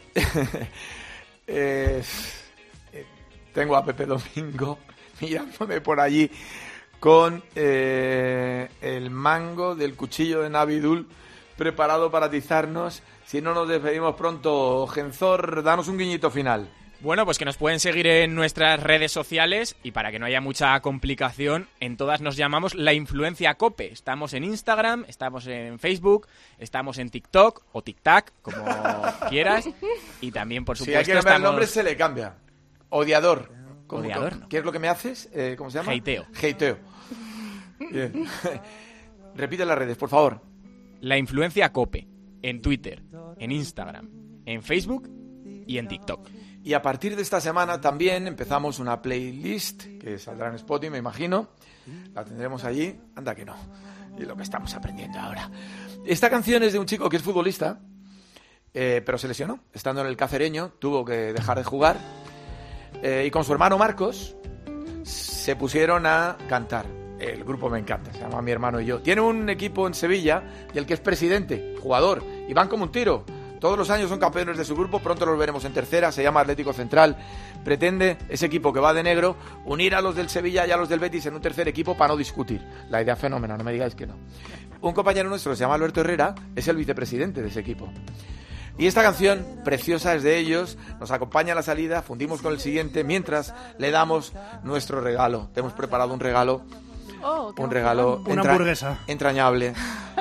tengo a Pepe Domingo mirándome por allí con el mango del cuchillo de Navidul preparado para atizarnos. Si no nos despedimos pronto, Genzor, danos un guiñito final. Bueno, pues que nos pueden seguir en nuestras redes sociales y para que no haya mucha complicación, en todas nos llamamos La Influencia Cope. Estamos en Instagram, estamos en Facebook, estamos en TikTok o TikTok, como quieras. Y también, por supuesto, si hay que cambiar el nombre, se le cambia. Odiador. Odiador. ¿Qué es lo que me haces? ¿Cómo se llama? Hateo. Bien. Repite las redes, por favor. La Influencia Cope. En Twitter, en Instagram, en Facebook y en TikTok. Y a partir de esta semana también empezamos una playlist que saldrá en Spotify, me imagino. La tendremos allí. Anda que no. Y lo que estamos aprendiendo ahora. Esta canción es de un chico que es futbolista, pero se lesionó. Estando en el Cacereño, tuvo que dejar de jugar. Y con su hermano Marcos se pusieron a cantar. El grupo me encanta, se llama Mi Hermano y Yo. Tiene un equipo en Sevilla del que es presidente, jugador, y van como un tiro. Todos los años son campeones de su grupo, pronto los veremos en tercera, se llama Atlético Central. Pretende ese equipo que va de negro unir a los del Sevilla y a los del Betis en un tercer equipo para no discutir. La idea fenómena, no me digáis que no. Un compañero nuestro, se llama Alberto Herrera, es el vicepresidente de ese equipo. Y esta canción, preciosa, es de ellos, nos acompaña a la salida, fundimos con el siguiente, mientras le damos nuestro regalo. Te hemos preparado un regalo. Un regalo una hamburguesa entrañable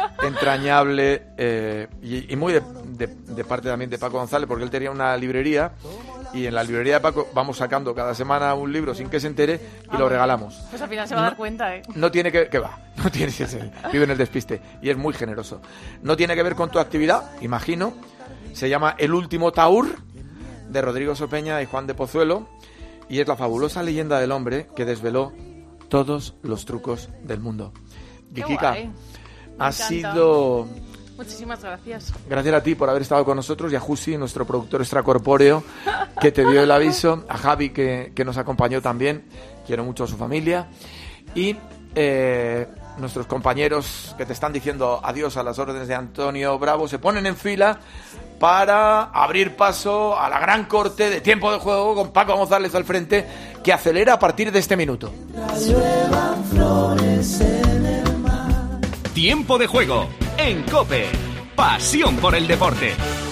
y muy de parte también de Paco González, porque él tenía una librería y en la librería de Paco vamos sacando cada semana un libro sin que se entere y lo regalamos. Pues al final se va a dar cuenta, No tiene que va, no tiene vive en el despiste y es muy generoso. No tiene que ver con tu actividad, imagino. Se llama El último Taur, de Rodrigo Sopeña y Juan de Pozuelo, y es la fabulosa leyenda del hombre que desveló todos los trucos del mundo. Kikika, ha sido... Muchísimas gracias. Gracias a ti por haber estado con nosotros y a Jusi, nuestro productor extracorpóreo, que te dio el aviso, a Javi, que nos acompañó también, quiero mucho a su familia, y nuestros compañeros que te están diciendo adiós a las órdenes de Antonio Bravo, se ponen en fila para abrir paso a la gran corte de tiempo de juego con Paco González al frente, que acelera a partir de este minuto. Tiempo de juego en COPE. Pasión por el deporte.